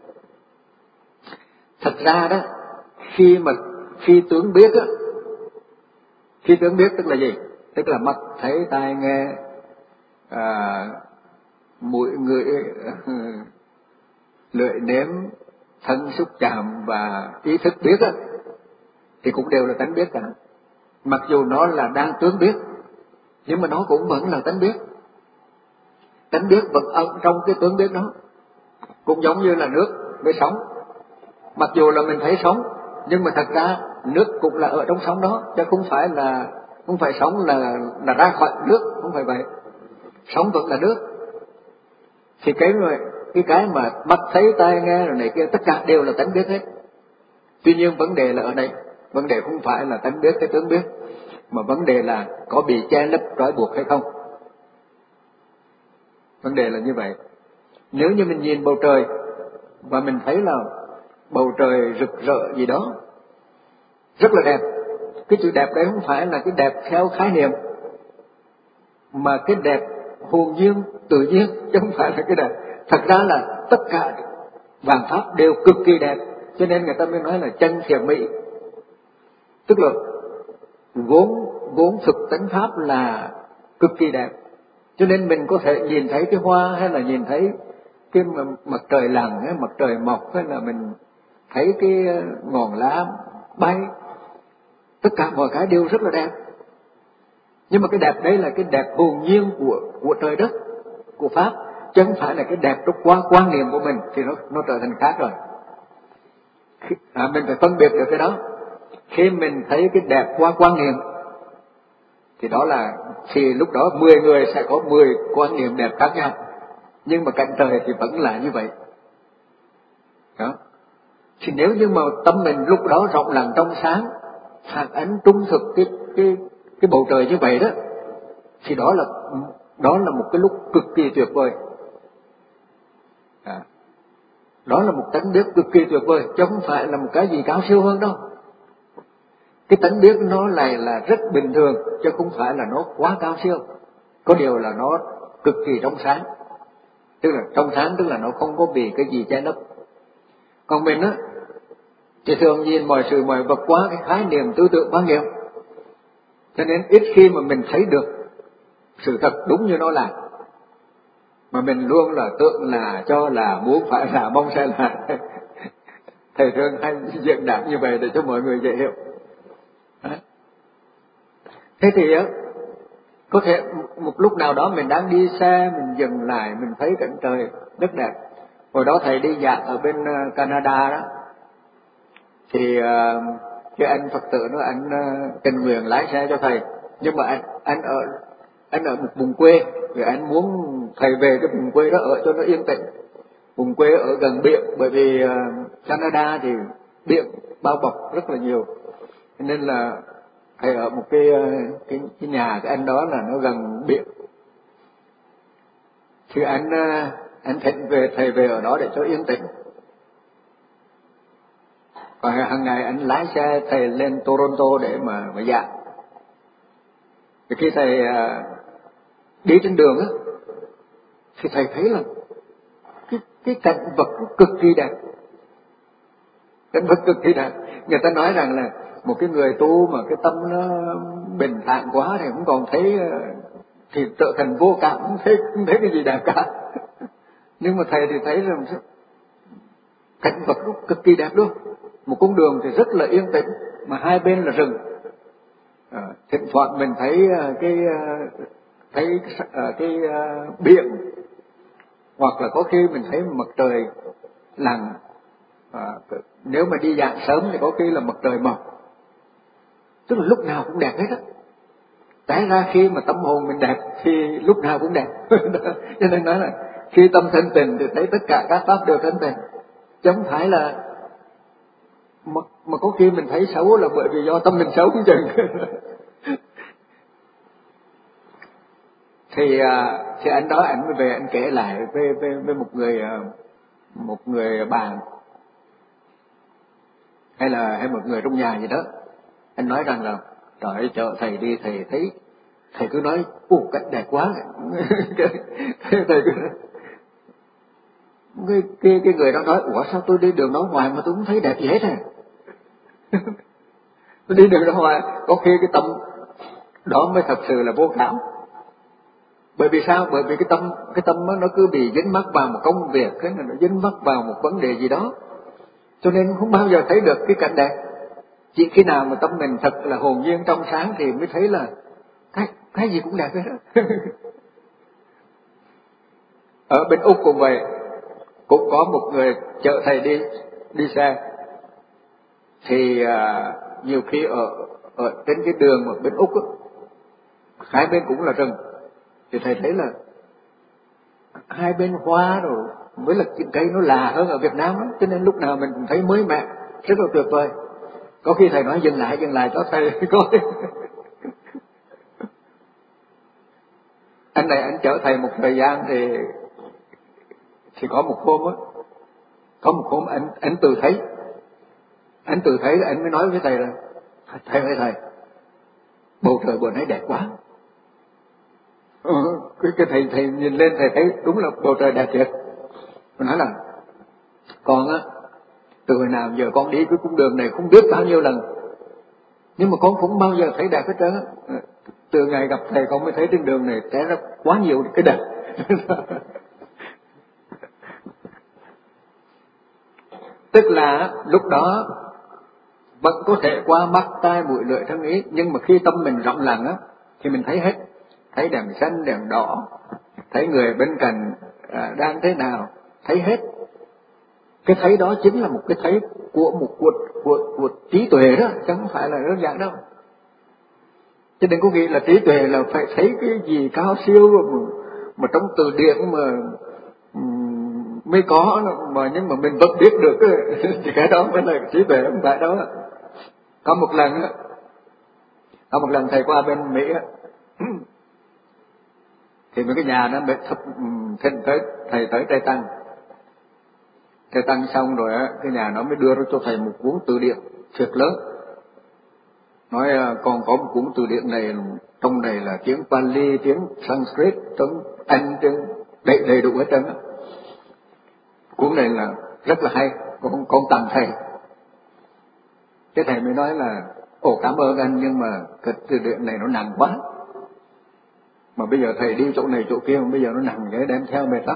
Thật ra đó, khi mà khi tướng biết á, khi tướng biết tức là gì? Tức là mắt thấy, tai nghe, à, mũi ngửi, lưỡi nếm, thân xúc chạm và ý thức biết á, thì cũng đều là tánh biết cả. Mặc dù nó là đang tướng biết, nhưng mà nó cũng vẫn là tánh biết. Tánh biết vẫn ở trong cái tướng biết đó. Cũng giống như là nước với sóng. Mặc dù là mình thấy sóng, nhưng mà thật ra nước cũng là ở trong sóng đó, chứ không phải là không phải sóng là là ra khỏi nước, không phải vậy. Sóng vẫn là nước. Thì cái cái cái mà mắt thấy tai nghe rồi này kia tất cả đều là tánh biết hết. Tuy nhiên vấn đề là ở đây, vấn đề không phải là tánh biết cái tướng biết, mà vấn đề là có bị che lấp trói buộc hay không. Vấn đề là như vậy. Nếu như mình nhìn bầu trời và mình thấy là bầu trời rực rỡ gì đó rất là đẹp, cái chữ đẹp đấy không phải là cái đẹp theo khái niệm, mà cái đẹp hồn nhiên tự nhiên, chứ không phải là cái đẹp. Thật ra là tất cả vạn pháp đều cực kỳ đẹp, cho nên người ta mới nói là chân thiện mỹ. Tức là vốn vốn thực tánh pháp là cực kỳ đẹp, cho nên mình có thể nhìn thấy cái hoa, hay là nhìn thấy cái mặt trời lặn, hay mặt trời mọc, hay là mình thấy cái ngọn lá bay, tất cả mọi cái đều rất là đẹp. Nhưng mà cái đẹp đấy là cái đẹp hồn nhiên của của trời đất, của pháp, chứ không phải là cái đẹp trong qua quan niệm của mình, thì nó nó trở thành khác rồi. À, mình phải phân biệt được cái đó. Khi mình thấy cái đẹp qua quan niệm thì đó là, thì lúc đó mười người sẽ có mười quan niệm đẹp khác nhau, nhưng mà cảnh trời thì vẫn là như vậy đó. Thì nếu như mà tâm mình lúc đó rộng lặng trong sáng, phản ánh trung thực cái cái cái bầu trời như vậy đó, thì đó là đó là một cái lúc cực kỳ tuyệt vời. À, đó là một tánh biết cực kỳ tuyệt vời, chứ không phải là một cái gì cao siêu hơn đâu. Cái tánh biết nó lại là rất bình thường, chứ không phải là nó quá cao siêu. Có điều là nó cực kỳ trong sáng. Tức là trong sáng tức là nó không có bị cái gì che lấp. Còn mình á thì thường nhìn mọi sự mọi vật quá cái khái niệm tư tưởng quan niệm, cho nên ít khi mà mình thấy được sự thật đúng như nó là, mà mình luôn là tượng là, cho là, muốn phải là, mong sẽ là. Thầy thường hay diễn đạt như vậy để cho mọi người dễ hiểu. Thế thì á, có thể một lúc nào đó mình đang đi xe, mình dừng lại, mình thấy cảnh trời rất đẹp. Hồi đó thầy đi dạo ở bên Canada đó, thì cái anh Phật tử đó, anh tình nguyện lái xe cho thầy, nhưng mà anh anh ở anh ở một vùng quê, vì anh muốn thầy về cái vùng quê đó ở cho nó yên tĩnh. Vùng quê ở gần biển, bởi vì Canada thì biển bao bọc rất là nhiều, nên là thầy ở một cái cái, cái nhà cái anh đó là nó gần biển. Thì anh anh thỉnh về thầy về ở đó để cho yên tĩnh. Và hàng ngày anh lái xe thầy lên Toronto để mà mà giảng. Thì khi thầy đi trên đường á, thì thầy thấy là cái cái cảnh vật nó cực kỳ đẹp, cảnh vật cực kỳ đẹp. Người ta nói rằng là một cái người tu mà cái tâm nó bình thản quá thì cũng còn thấy, thì trở thành vô cảm, không thấy không thấy cái gì đẹp cả. Nhưng mà thầy thì thấy rằng cảnh vật nó cực kỳ đẹp luôn. Một con đường thì rất là yên tĩnh, mà hai bên là rừng. À, thỉnh thoảng mình thấy cái thấy cái, cái biển, hoặc là có khi mình thấy mặt trời lặn. À, nếu mà đi dạng sớm thì có khi là mặt trời mọc. Tức là lúc nào cũng đẹp hết á. Tại ra khi mà tâm hồn mình đẹp thì lúc nào cũng đẹp. Cho nên nói là khi tâm thanh tịnh thì thấy tất cả các pháp đều thanh tịnh, chứ không phải là mà, mà có khi mình thấy xấu là bởi vì do tâm mình xấu cũng chừng. thì thì anh đó anh mới về anh kể lại với với với một người một người bạn, hay là hay một người trong nhà gì đó. Anh nói rằng là trời ơi, chợ thầy đi thầy thấy thầy cứ nói ồ cảnh đẹp quá. Thầy cứ cái, cái cái người đó nói ủa sao tôi đi đường đó hoài mà tôi cũng thấy đẹp gì hết à. Tôi đi đường đó hoài, có khi cái tâm đó mới thật sự là vô cảm. Bởi vì sao? Bởi vì cái tâm cái tâm đó, nó cứ bị dính mắc vào một công việc, cái nó dính mắc vào một vấn đề gì đó, cho nên không bao giờ thấy được cái cảnh đẹp. Chỉ khi nào mà tâm mình thật là hồn nhiên trong sáng thì mới thấy là cái cái gì cũng đẹp hết đó. Ở bên Úc cũng vậy, cũng có một người chở thầy đi đi xe, thì à, nhiều khi ở ở trên cái đường ở bên Úc đó, hai bên cũng là rừng, thì thầy thấy là hai bên hoa rồi mới là những cây nó là hơn ở Việt Nam đó, cho nên lúc nào mình cũng thấy mới mẻ, rất là tuyệt vời. Có khi thầy nói dừng lại dừng lại cho thầy coi. Anh này anh chở thầy một thời gian thì thì có một hôm á, có một hôm anh anh tự thấy, anh tự thấy là anh mới nói với thầy là thầy ơi thầy, bầu trời bữa nay đẹp quá. Ừ, cái, cái thầy thầy nhìn lên thầy thấy đúng là bầu trời đẹp thiệt. Mình nói là con á, từ hồi nào giờ con đi cái cung đường này không biết bao nhiêu lần, Nhưng mà con không bao giờ thấy đẹp hết trơn á. Từ ngày gặp thầy con mới thấy trên đường này té ra quá nhiều cái đẹp. Tức là lúc đó vẫn có thể qua mắt tai mũi lưỡi thân ý, nhưng mà khi tâm mình rộng lặng á thì mình thấy hết, thấy đèn xanh đèn đỏ, thấy người bên cạnh à, đang thế nào, thấy hết. Cái thấy đó chính là một cái thấy của một của, của, của trí tuệ đó, chứ không phải là đơn giản đâu. Chứ đừng có nghĩ là trí tuệ là phải thấy cái gì cao siêu mà, mà trong từ điển mà um, mới có, mà nhưng mà mình vẫn biết được thì cái đó mới là trí tuệ, không phải đó. Có một lần có một lần thầy qua bên Mỹ thì mấy cái nhà nó bị thấp thỉnh tới thầy tới Tây Tăng. Tây Tăng xong rồi á, cái nhà nó mới đưa cho thầy một cuốn từ điển thiệt lớn. Nói còn có một cuốn từ điển này, trong này là tiếng Pali, tiếng Sanskrit, tiếng Anh, tiếng đầy đầy đủ hết trơn á. Cuốn này là rất là hay, con con tặng thầy. Cái thầy mới nói là ồ cảm ơn anh, nhưng mà cái từ điển này nó nặng quá. Mà bây giờ thầy đi chỗ này chỗ kia, mà bây giờ nó nặng cái đem theo mệt lắm.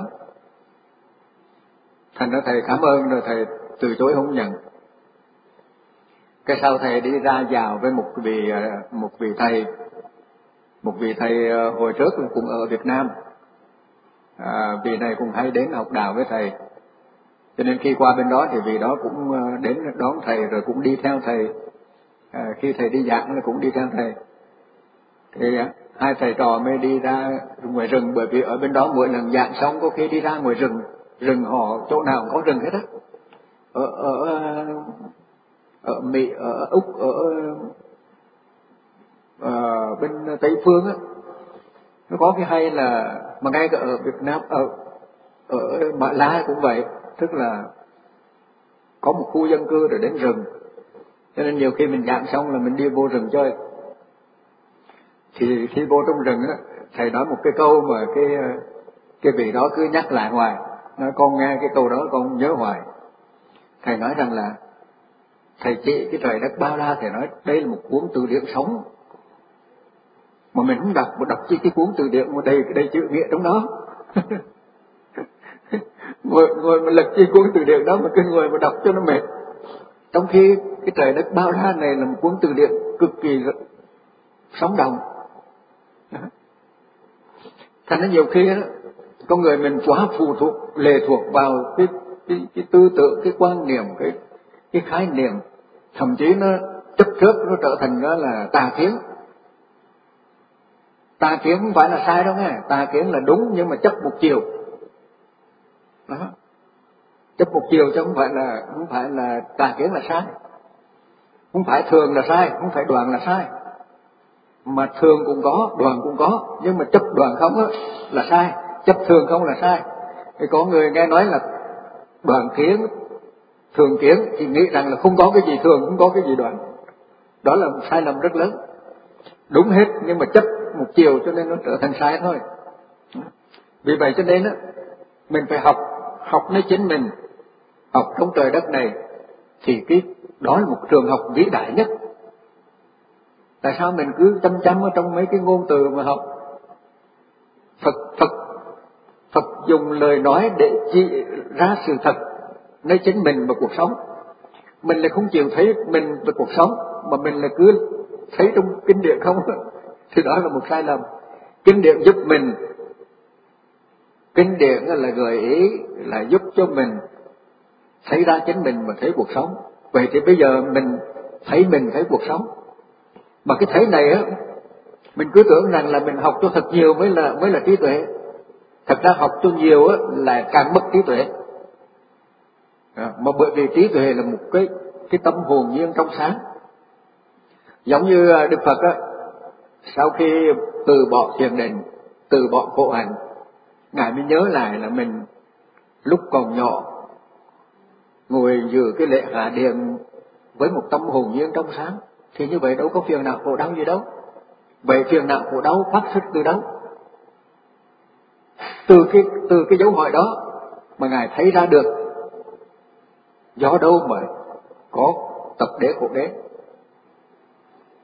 Thành ra thầy cảm ơn rồi thầy từ chối không nhận. Cái sau thầy đi ra vào với một vị một vị thầy, một vị thầy hồi trước cũng ở Việt Nam. À, vị này cũng hay đến học đạo với thầy. Cho nên khi qua bên đó thì vị đó cũng đến đón thầy rồi cũng đi theo thầy. À, khi thầy đi giảng là cũng đi theo thầy. Thì hai thầy trò mới đi ra ngoài rừng, bởi vì ở bên đó mỗi lần giảng xong có khi đi ra ngoài rừng, rừng họ chỗ nào cũng có rừng hết á. Ở ở ở Mỹ, ở Úc, ở, ở bên Tây Phương á, nó có cái hay là mà ngay cả ở Việt Nam, ở ở Mã Lai cũng vậy, tức là có một khu dân cư rồi đến rừng, cho nên nhiều khi mình giảng xong là mình đi vô rừng chơi. Thì khi vô trong rừng á, thầy nói một cái câu mà cái cái vị đó cứ nhắc lại hoài, nói con nghe cái câu đó con nhớ hoài. Thầy nói rằng là thầy chỉ cái trời đất bao la, thầy nói đây là một cuốn từ điển sống mà mình không đọc, mà đọc chỉ cái cuốn từ điển mà đầy đầy chữ nghĩa trong đó. ngồi ngồi mà lật chi cuốn từ điển đó mà cứ ngồi mà đọc cho nó mệt, trong khi cái trời đất bao la này là một cuốn từ điển cực kỳ sống động. Thành ra nhiều khi đó, con người mình quá phụ thuộc, lệ thuộc vào cái cái, cái tư tưởng, cái quan niệm, cái cái khái niệm, thậm chí nó chấp trước, nó trở thành đó là tà kiến. Tà kiến không phải là sai đâu nghe, tà kiến là đúng nhưng mà chấp một chiều. Đó. Chấp một chiều chứ không phải là không phải là tà kiến là sai. Không phải thường là sai, không phải đoàn là sai. Mà thường cũng có, đoàn cũng có, nhưng mà chấp đoàn không á là sai, chấp thường không là sai. Thì có người nghe nói là đoàn kiến, thường kiến thì nghĩ rằng là không có cái gì thường, không có cái gì đoàn. Đó là một sai lầm rất lớn. Đúng hết nhưng mà chấp một chiều cho nên nó trở thành sai thôi. Vì vậy cho nên á, mình phải học, học nơi chính mình, học trong trời đất này, thì cái đó là một trường học vĩ đại nhất. Tại sao mình cứ chăm chăm ở trong mấy cái ngôn từ mà học? Phật Phật Phật dùng lời nói để chỉ ra sự thật nơi chính mình và cuộc sống. Mình lại không chịu thấy mình và cuộc sống, mà mình lại cứ thấy trong kinh điển không, thì đó là một sai lầm. Kinh điển giúp mình, kinh điển là gợi ý, là giúp cho mình thấy ra chính mình và thấy cuộc sống. Vậy thì bây giờ mình thấy mình thấy cuộc sống. Mà cái thấy này á, mình cứ tưởng rằng là mình học cho thật nhiều mới là mới là trí tuệ. Thật ra học cho nhiều á là càng mất trí tuệ. À, mà bởi vì trí tuệ là một cái cái tâm hồn nhiên trong sáng. Giống như Đức Phật á, sau khi từ bỏ thiền định, từ bỏ khổ hạnh, Ngài mới nhớ lại là mình lúc còn nhỏ ngồi dự cái lễ hạ điện với một tâm hồn nhiên trong sáng, thì như vậy đâu có phiền não khổ đau gì đâu. Vậy phiền não khổ đau phát xuất từ đâu? Từ cái từ cái dấu hỏi đó mà Ngài thấy ra được do đâu mà có tập đế khổ đế.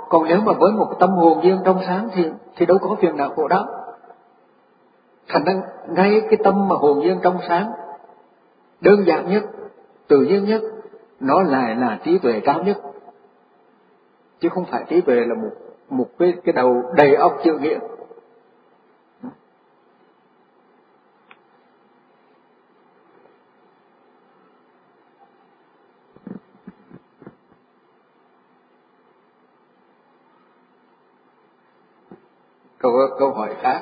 còn nếu mà với một tâm hồn duyên trong sáng thì thì đâu có phiền não khổ đau. Thành ra ngay cái tâm mà hồn duyên trong sáng đơn giản nhất, tự nhiên nhất, nó lại là trí tuệ cao nhất, chứ không phải trí tuệ là một một cái cái đầu đầy óc chữ nghĩa. Câu câu hỏi khác.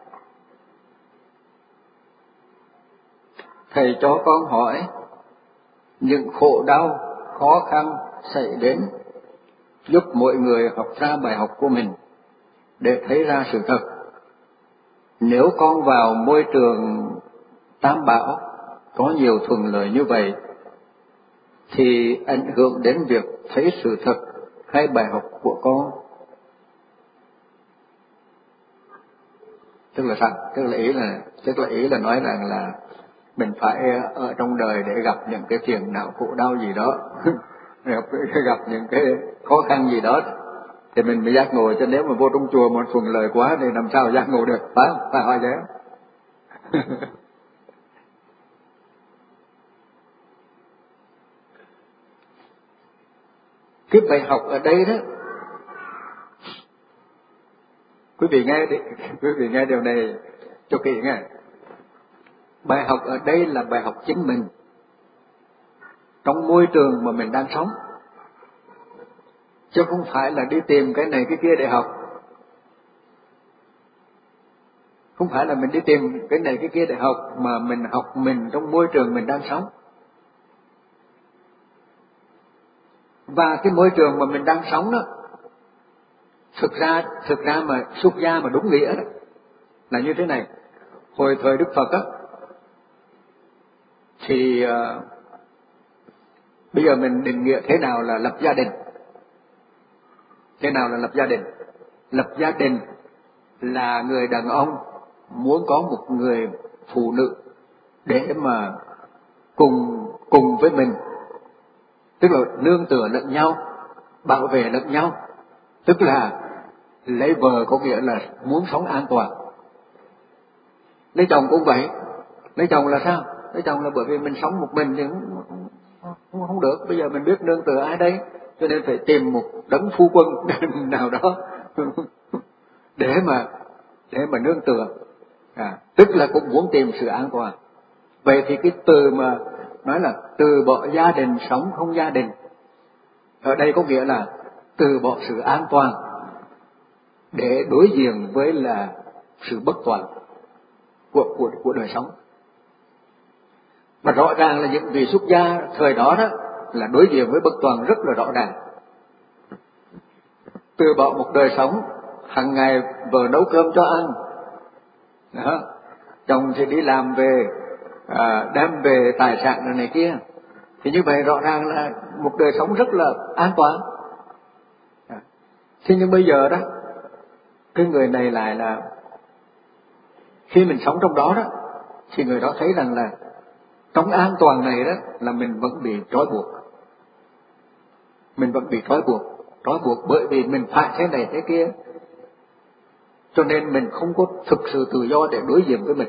Thầy cho con hỏi, những khổ đau, khó khăn xảy đến giúp mọi người học ra bài học của mình để thấy ra sự thật. Nếu con vào môi trường tam bảo có nhiều thuận lợi như vậy thì ảnh hưởng đến việc thấy sự thật hay bài học của con? Tức là sao? Tức là ý là tức là ý là nói rằng là mình phải ở trong đời để gặp những cái phiền não khổ đau gì đó, gặp, gặp những cái khó khăn gì đó thì mình mới giác ngộ. Cho nếu mà vô trong chùa mà thuận lợi quá thì làm sao giác ngộ được, phải không? Phải hỏi thế. Cái bài học ở đây đó, quý vị nghe đi, quý vị nghe điều này cho kỹ nghe. Bài học ở đây là bài học chính mình, trong môi trường mà mình đang sống, chứ không phải là đi tìm cái này cái kia để học. Không phải là mình đi tìm cái này cái kia để học, mà mình học mình trong môi trường mình đang sống. Và cái môi trường mà mình đang sống đó, thực ra thực ra mà xuất gia mà đúng nghĩa đó là như thế này. Hồi thời Đức Phật á, thì uh, bây giờ mình định nghĩa thế nào là lập gia đình. Thế nào là lập gia đình? Lập gia đình là người đàn ông muốn có một người phụ nữ để mà cùng cùng với mình, tức là nương tựa lẫn nhau, bảo vệ lẫn nhau. Tức là lấy vợ có nghĩa là muốn sống an toàn. Lấy chồng cũng vậy. Lấy chồng là sao? Lấy chồng là bởi vì mình sống một mình thì không, không, không được. Bây giờ mình biết nương tựa ai đây, cho nên phải tìm một đấng phu quân nào đó để mà để mà nương tựa. À, tức là cũng muốn tìm sự an toàn. Vậy thì cái từ mà nói là từ bỏ gia đình sống không gia đình, ở đây có nghĩa là từ bỏ sự an toàn để đối diện với là sự bất toàn của của của đời sống. Mà rõ ràng là những vị xuất gia thời đó đó là đối diện với bất toàn rất là rõ ràng. Từ bỏ một đời sống hàng ngày vợ nấu cơm cho ăn, đó, chồng thì đi làm về, à, đem về tài sản này, này kia, thì như vậy rõ ràng là một đời sống rất là an toàn. À, thế nhưng bây giờ đó, cái người này lại là khi mình sống trong đó đó, thì người đó thấy rằng là trong an toàn này đó là mình vẫn bị trói buộc. Mình vẫn bị trói buộc, trói buộc bởi vì mình phải thế này thế kia, cho nên mình không có thực sự tự do để đối diện với mình.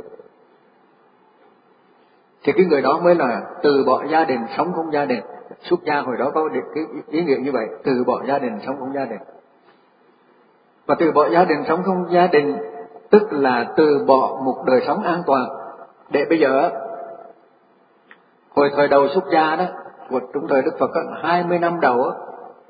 Thì cái người đó mới là từ bỏ gia đình sống không gia đình. Xuất gia hồi đó có cái ý nghĩa như vậy, từ bỏ gia đình sống không gia đình. Và từ bỏ gia đình sống không gia đình tức là từ bỏ một đời sống an toàn để bây giờ, hồi thời đầu xuất gia đó, của trong thời Đức Phật đó, hai mươi năm đầu đó,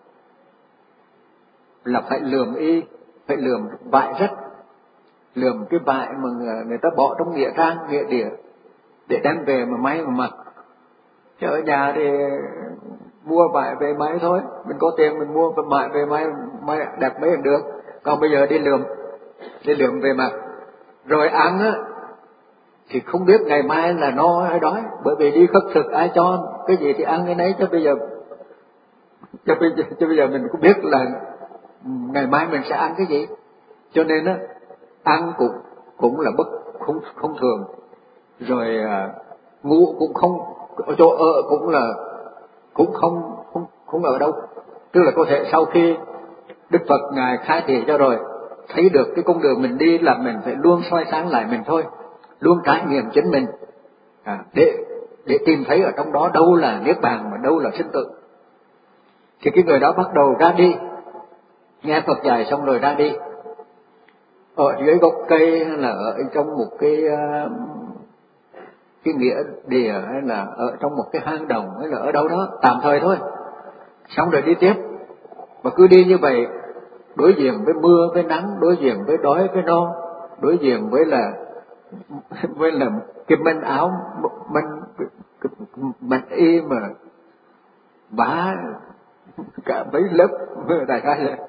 là phải lườm y, phải lườm vải rách, lườm cái vải mà người ta bỏ trong nghĩa trang, nghĩa địa để đem về mà may mà mặc. Chứ ở nhà thì mua vải về may thôi, mình có tiền mình mua vải về may, may đẹp mấy cũng được. Còn bây giờ đi lườm, đi lườm về mặc. Rồi ăn á, thì không biết ngày mai là no hay đói, bởi vì đi khất thực ai cho cái gì thì ăn cái nấy. Chứ bây giờ chứ bây giờ, chứ bây giờ mình cũng biết là ngày mai mình sẽ ăn cái gì, cho nên á ăn cũng cũng là bất không không thường. Rồi à, ngủ cũng không, ở chỗ ở cũng là cũng không không không ở đâu. Tức là có thể sau khi Đức Phật Ngài khai thị cho rồi, thấy được cái con đường mình đi là mình phải luôn soi sáng lại mình thôi, luôn trải nghiệm chính mình, à, để để tìm thấy ở trong đó đâu là niết bàn mà đâu là sinh tử. Thì cái người đó bắt đầu ra đi, nghe Phật dạy xong rồi ra đi, ở dưới gốc cây hay là ở trong một cái uh, cái nghĩa địa hay là ở trong một cái hang động hay là ở đâu đó tạm thời thôi, xong rồi đi tiếp. Mà cứ đi như vậy, đối diện với mưa với nắng, đối diện với đói với no, đối diện với là với là cái manh áo manh manh y mà bá cả mấy lớp đại khái là,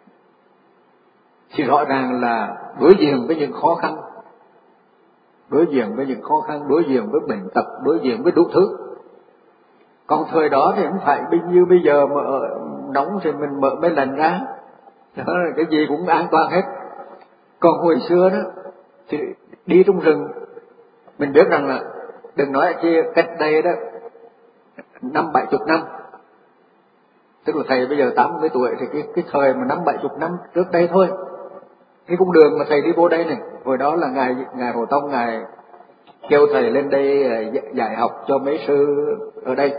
thì rõ ràng là đối diện với những khó khăn, đối diện với những khó khăn, đối diện với bệnh tật, đối diện với đủ thứ. Còn thời đó thì không phải như bây giờ mà ở nóng thì mình mở mấy lần ra, đó là cái gì cũng an toàn hết. Còn hồi xưa đó thì đi trong rừng, mình biết rằng là đừng nói chi cách đây đó năm bảy chục năm, tức là thầy bây giờ tám mươi tuổi thì cái cái thời mà năm bảy chục năm trước đây thôi, cái cung đường mà thầy đi vô đây này, hồi đó là ngài ngài Hồ Tông ngài kêu thầy lên đây dạy học cho mấy sư ở đây.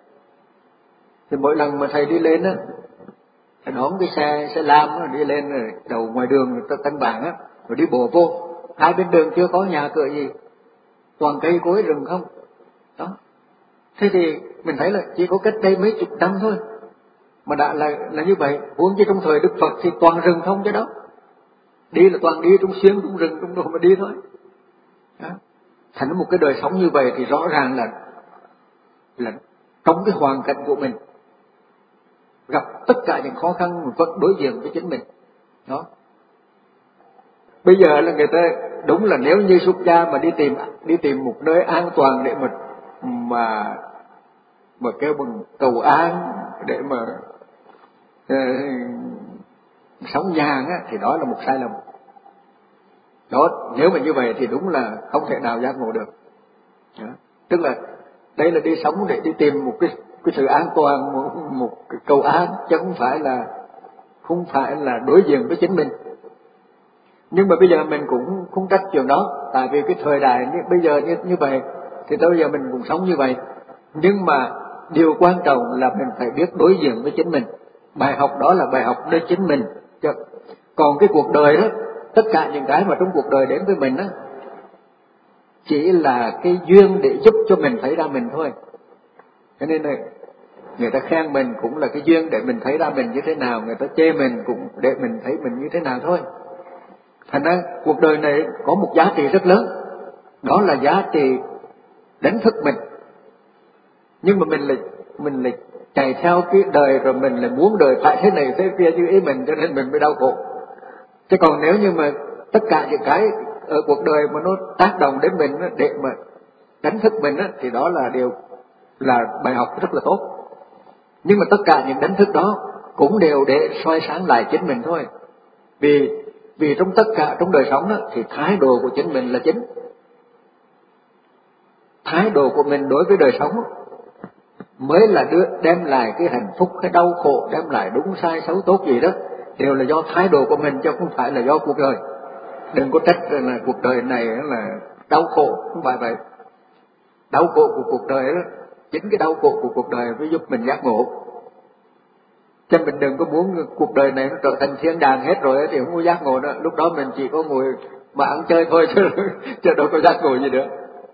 Thì mỗi lần mà thầy đi lên á, thầy đón cái xe xe lam á, đi lên rồi đầu ngoài đường Tân Bảng á, rồi đi bộ vô, hai bên đường chưa có nhà cửa gì, toàn cây cối rừng không. Đó. Thế thì mình thấy là chỉ có cách đây mấy chục năm thôi mà đã là là như vậy. Huống chi trong thời Đức Phật thì toàn rừng không chứ đó. Đi là toàn đi trong xuyên trong rừng trong đồ mà đi thôi. Đó. Thành một cái đời sống như vậy thì rõ ràng là là trong cái hoàn cảnh của mình gặp tất cả những khó khăn vẫn đối diện với chính mình. Đó. Bây giờ là người ta đúng là nếu như xuất gia mà đi tìm đi tìm một nơi an toàn để mà mà mà kêu bằng cầu an để mà uh, sống nhàn á, thì đó là một sai lầm. Đó, nếu mà như vậy thì đúng là không thể nào giác ngộ được. Đó. Tức là đây là đi sống để đi tìm một cái cái sự an toàn, một, một cái cầu an, chứ không phải là không phải là đối diện với chính mình. Nhưng mà bây giờ mình cũng không trách chuyện đó, tại vì cái thời đại như, bây giờ như như vậy thì tới bây giờ mình cũng sống như vậy. Nhưng mà điều quan trọng là mình phải biết đối diện với chính mình. Bài học đó là bài học nơi chính mình. Còn cái cuộc đời đó, tất cả những cái mà trong cuộc đời đến với mình đó, chỉ là cái duyên để giúp cho mình thấy ra mình thôi. Cho nên là người ta khen mình cũng là cái duyên để mình thấy ra mình như thế nào, người ta chê mình cũng để mình thấy mình như thế nào thôi. Thành ra cuộc đời này có một giá trị rất lớn, đó là giá trị đánh thức mình. Nhưng mà mình là mình là chạy theo cái đời, rồi mình lại muốn đời phải thế này thế kia như ý mình, cho nên mình mới đau khổ. Chứ còn nếu như mà tất cả những cái ở cuộc đời mà nó tác động đến mình để mà đánh thức mình á, thì đó là điều là bài học rất là tốt. Nhưng mà tất cả những đánh thức đó cũng đều để soi sáng lại chính mình thôi. Vì vì trong tất cả trong đời sống đó thì thái độ của chính mình là chính. Thái độ của mình đối với đời sống mới là đưa, đem lại cái hạnh phúc, cái đau khổ, đem lại đúng sai xấu tốt gì đó, đều là do thái độ của mình chứ không phải là do cuộc đời. Đừng có trách là cuộc đời này là đau khổ, không phải vậy. Đau khổ của cuộc đời đó, chính cái đau khổ của cuộc đời mới giúp mình giác ngộ. Chứ mình đừng có muốn cuộc đời này nó trở thành thiên đàng hết rồi thì không có giác ngộ nữa. Lúc đó mình chỉ có ngồi mà ăn chơi thôi chứ, chứ đâu có giác ngộ gì nữa.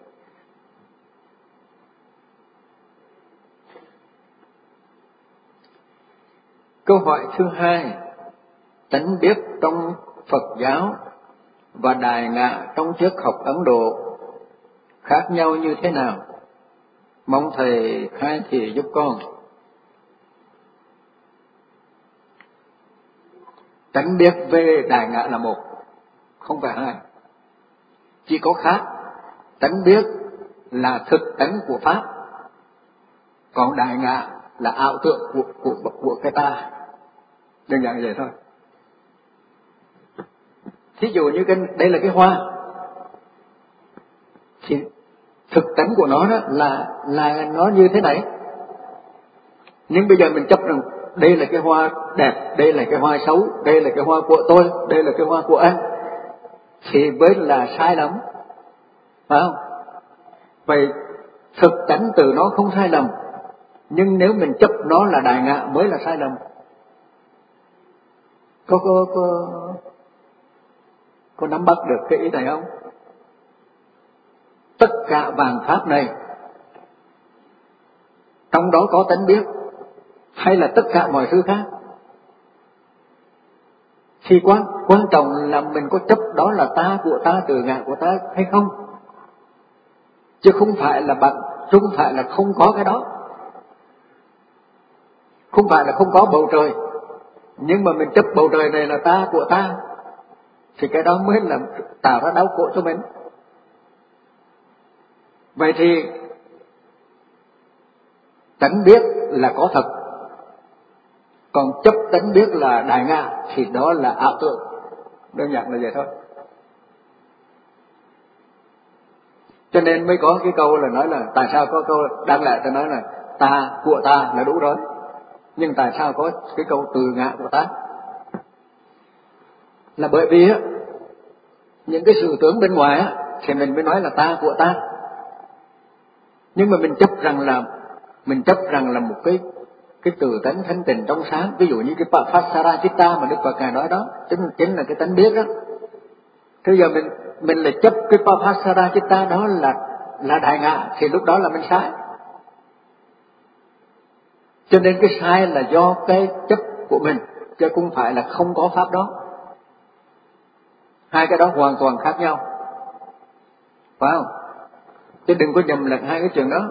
Câu hỏi thứ hai, tánh biết trong Phật giáo và Đại Ngạ trong triết học Ấn Độ khác nhau như thế nào? Mong thầy khai thị giúp con. Tánh biết về Đại Ngạ là một, không phải hai. Chỉ có khác, tánh biết là thực tánh của Pháp, còn Đại Ngạ là ảo tưởng của, của, của cái ta. Đơn giản vậy thôi. Thí dụ như cái, đây là cái hoa, thì thực tánh của nó đó là là nó như thế này. Nhưng bây giờ mình chấp rằng đây là cái hoa đẹp, đây là cái hoa xấu, đây là cái hoa của tôi, đây là cái hoa của anh, thì mới là sai lầm, phải không? Vậy thực tánh từ nó không sai lầm, nhưng nếu mình chấp nó là đại ngã mới là sai lầm. Có có có có nắm bắt được cái ý này không? Tất cả vạn pháp này trong đó có tánh biết, hay là tất cả mọi thứ khác, thì quan quan trọng là mình có chấp đó là ta, của ta, từ ngã của ta hay không, chứ không phải là bạn, không phải là không có cái đó, không phải là không có bầu trời, nhưng mà mình chấp bầu trời này là ta, của ta, thì cái đó mới là tạo ra đau khổ cho mình. Vậy thì tánh biết là có thật, còn chấp tánh biết là đại ngã thì đó là ảo tưởng. Đơn giản là vậy thôi. Cho nên mới có cái câu là nói là tại sao có câu, đáng lẽ ta nói là ta, của ta là đủ rồi, nhưng tại sao có cái câu từ ngã của ta? Là bởi vì á, những cái sự tướng bên ngoài á thì mình mới nói là ta, của ta, nhưng mà mình chấp rằng là mình chấp rằng là một cái cái từ tánh thanh tịnh trong sáng, ví dụ như cái Pasara Chitta mà Đức Phật ngài nói đó, chính chính là cái tánh biết đó. Thế giờ mình mình lại chấp cái Pasara Chitta đó là là đại ngã, thì lúc đó là mình sai. Cho nên cái sai là do cái chấp của mình, chứ không phải là không có pháp đó. Hai cái đó hoàn toàn khác nhau, phải không? Chứ đừng có nhầm lẫn hai cái chuyện đó.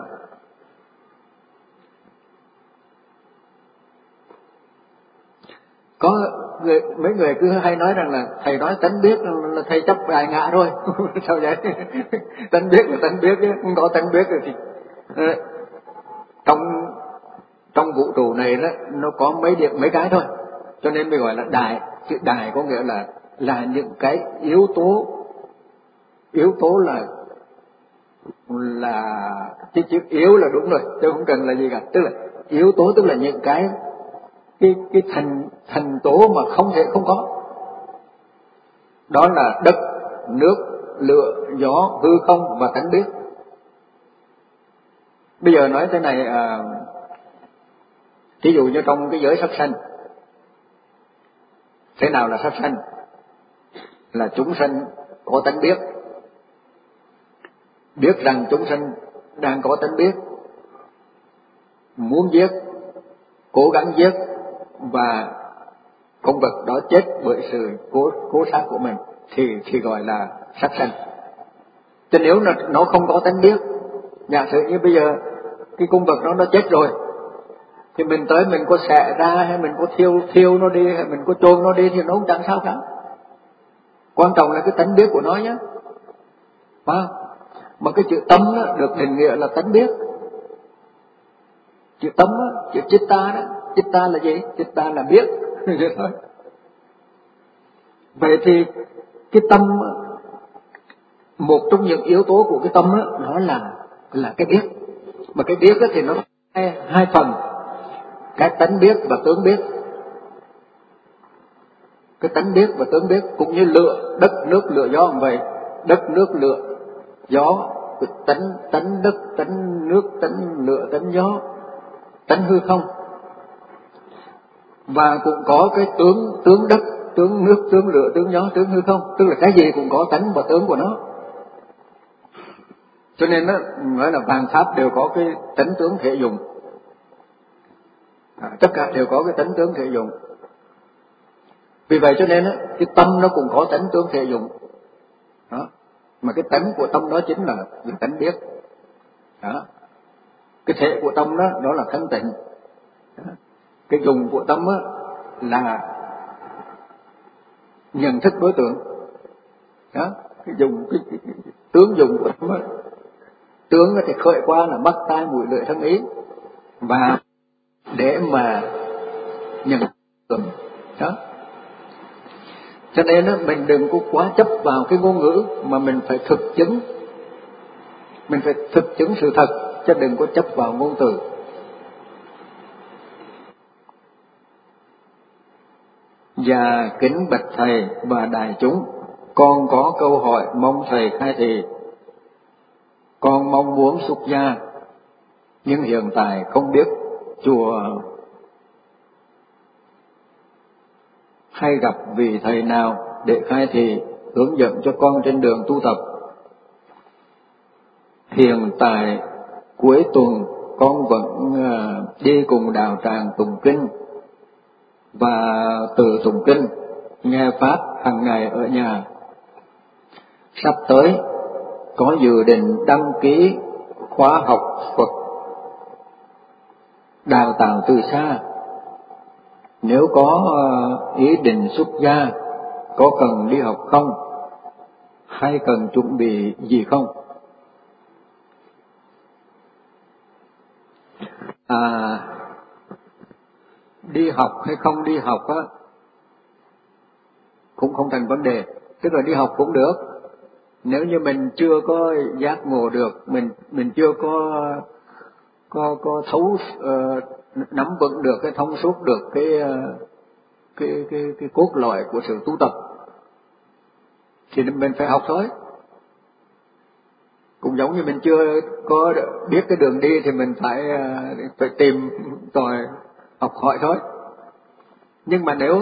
Có người, mấy người cứ hay nói rằng là thầy nói tánh biết là thầy chấp đại ngã rồi. Sao vậy? Tánh biết là tánh biết chứ, không có tánh biết rồi thì trong trong vũ trụ này đó nó có mấy điểm mấy cái thôi, cho nên mới gọi là đại. Chữ đại có nghĩa là là những cái yếu tố, yếu tố là là cái chữ yếu là đúng rồi, chứ không cần là gì cả. Tức là yếu tố tức là những cái cái cái thành thành tố mà không thể không có. Đó là đất, nước, lửa, gió, hư không và tánh biết. Bây giờ nói thế này, à, ví dụ như trong cái giới sát sanh, thế nào là sát sanh? Là chúng sanh có tánh biết, biết rằng chúng sanh đang có tánh biết, muốn giết, cố gắng giết, và con vật đó chết bởi sự cố cố sát của mình, thì thì gọi là sát sanh. Chứ nếu nó nó không có tánh biết, giả sử như bây giờ cái con vật đó nó chết rồi, thì mình tới mình có xẻ ra hay mình có thiêu thiêu nó đi hay mình có chôn nó đi thì nó cũng chẳng sao cả. Quan trọng là cái tánh biết của nó nhé. À, mà cái chữ tâm đó, được định nghĩa là tánh biết. Chữ tâm đó, chữ chitta đó, chitta là gì? Chitta là biết. Vậy thì cái tâm, một trong những yếu tố của cái tâm đó, nó là là cái biết. Mà cái biết đó thì nó hai, hai phần, cái tánh biết và tướng biết. Cái tánh biết và tướng biết cũng như lửa, đất, nước, lửa, gió cũng vậy. Đất, nước, lửa, gió, tánh tánh đất, tánh nước, tánh lửa, tánh gió, tánh hư không. Và cũng có cái tướng tướng đất, tướng nước, tướng lửa, tướng gió, tướng hư không. Tức là cái gì cũng có tánh và tướng của nó. Cho nên đó, nói là vạn pháp đều có cái tánh tướng thể dụng. À, tất cả đều có cái tánh tướng thể dụng. Vì vậy cho nên đó, cái tâm nó cũng có tánh tướng thể dụng. Đó. Mà cái tánh của tâm đó chính là cái tánh biết. Đó. Cái thể của tâm đó, đó là thanh tịnh. Đó. Cái dùng của tâm đó là nhận thức đối tượng. Đó. Cái dùng, cái, cái, cái, cái tướng dùng của tâm đó. Tướng thì khởi qua là mắt, tai, mũi, lưỡi, thân, ý, và để mà nhận thức. Đó. Cho nên đó, mình đừng có quá chấp vào cái ngôn ngữ, mà mình phải thực chứng, mình phải thực chứng sự thật, chứ đừng có chấp vào ngôn từ. Và kính bạch thầy và đại chúng, con có câu hỏi mong thầy khai thị. Con mong muốn xuất gia, nhưng hiện tại không biết chùa hay gặp vị thầy nào để khai thị hướng dẫn cho con trên đường tu tập. Hiện tại cuối tuần con vẫn đi cùng đạo tràng tụng kinh và tự tụng kinh, nghe pháp hàng ngày ở nhà. Sắp tới có dự định đăng ký khóa học Phật đào tạo từ xa. Nếu có ý định xuất gia, có cần đi học không? Hay cần chuẩn bị gì không? À, đi học hay không đi học á, cũng không thành vấn đề. Tức là đi học cũng được. Nếu như mình chưa có giác ngộ được, mình mình chưa có có có thấu uh, nắm vững được cái thông suốt được cái uh, cái cái cái cốt lõi của sự tu tập, thì mình phải học thôi. Cũng giống như mình chưa có biết cái đường đi thì mình phải uh, phải tìm tòi học hỏi thôi. Nhưng mà nếu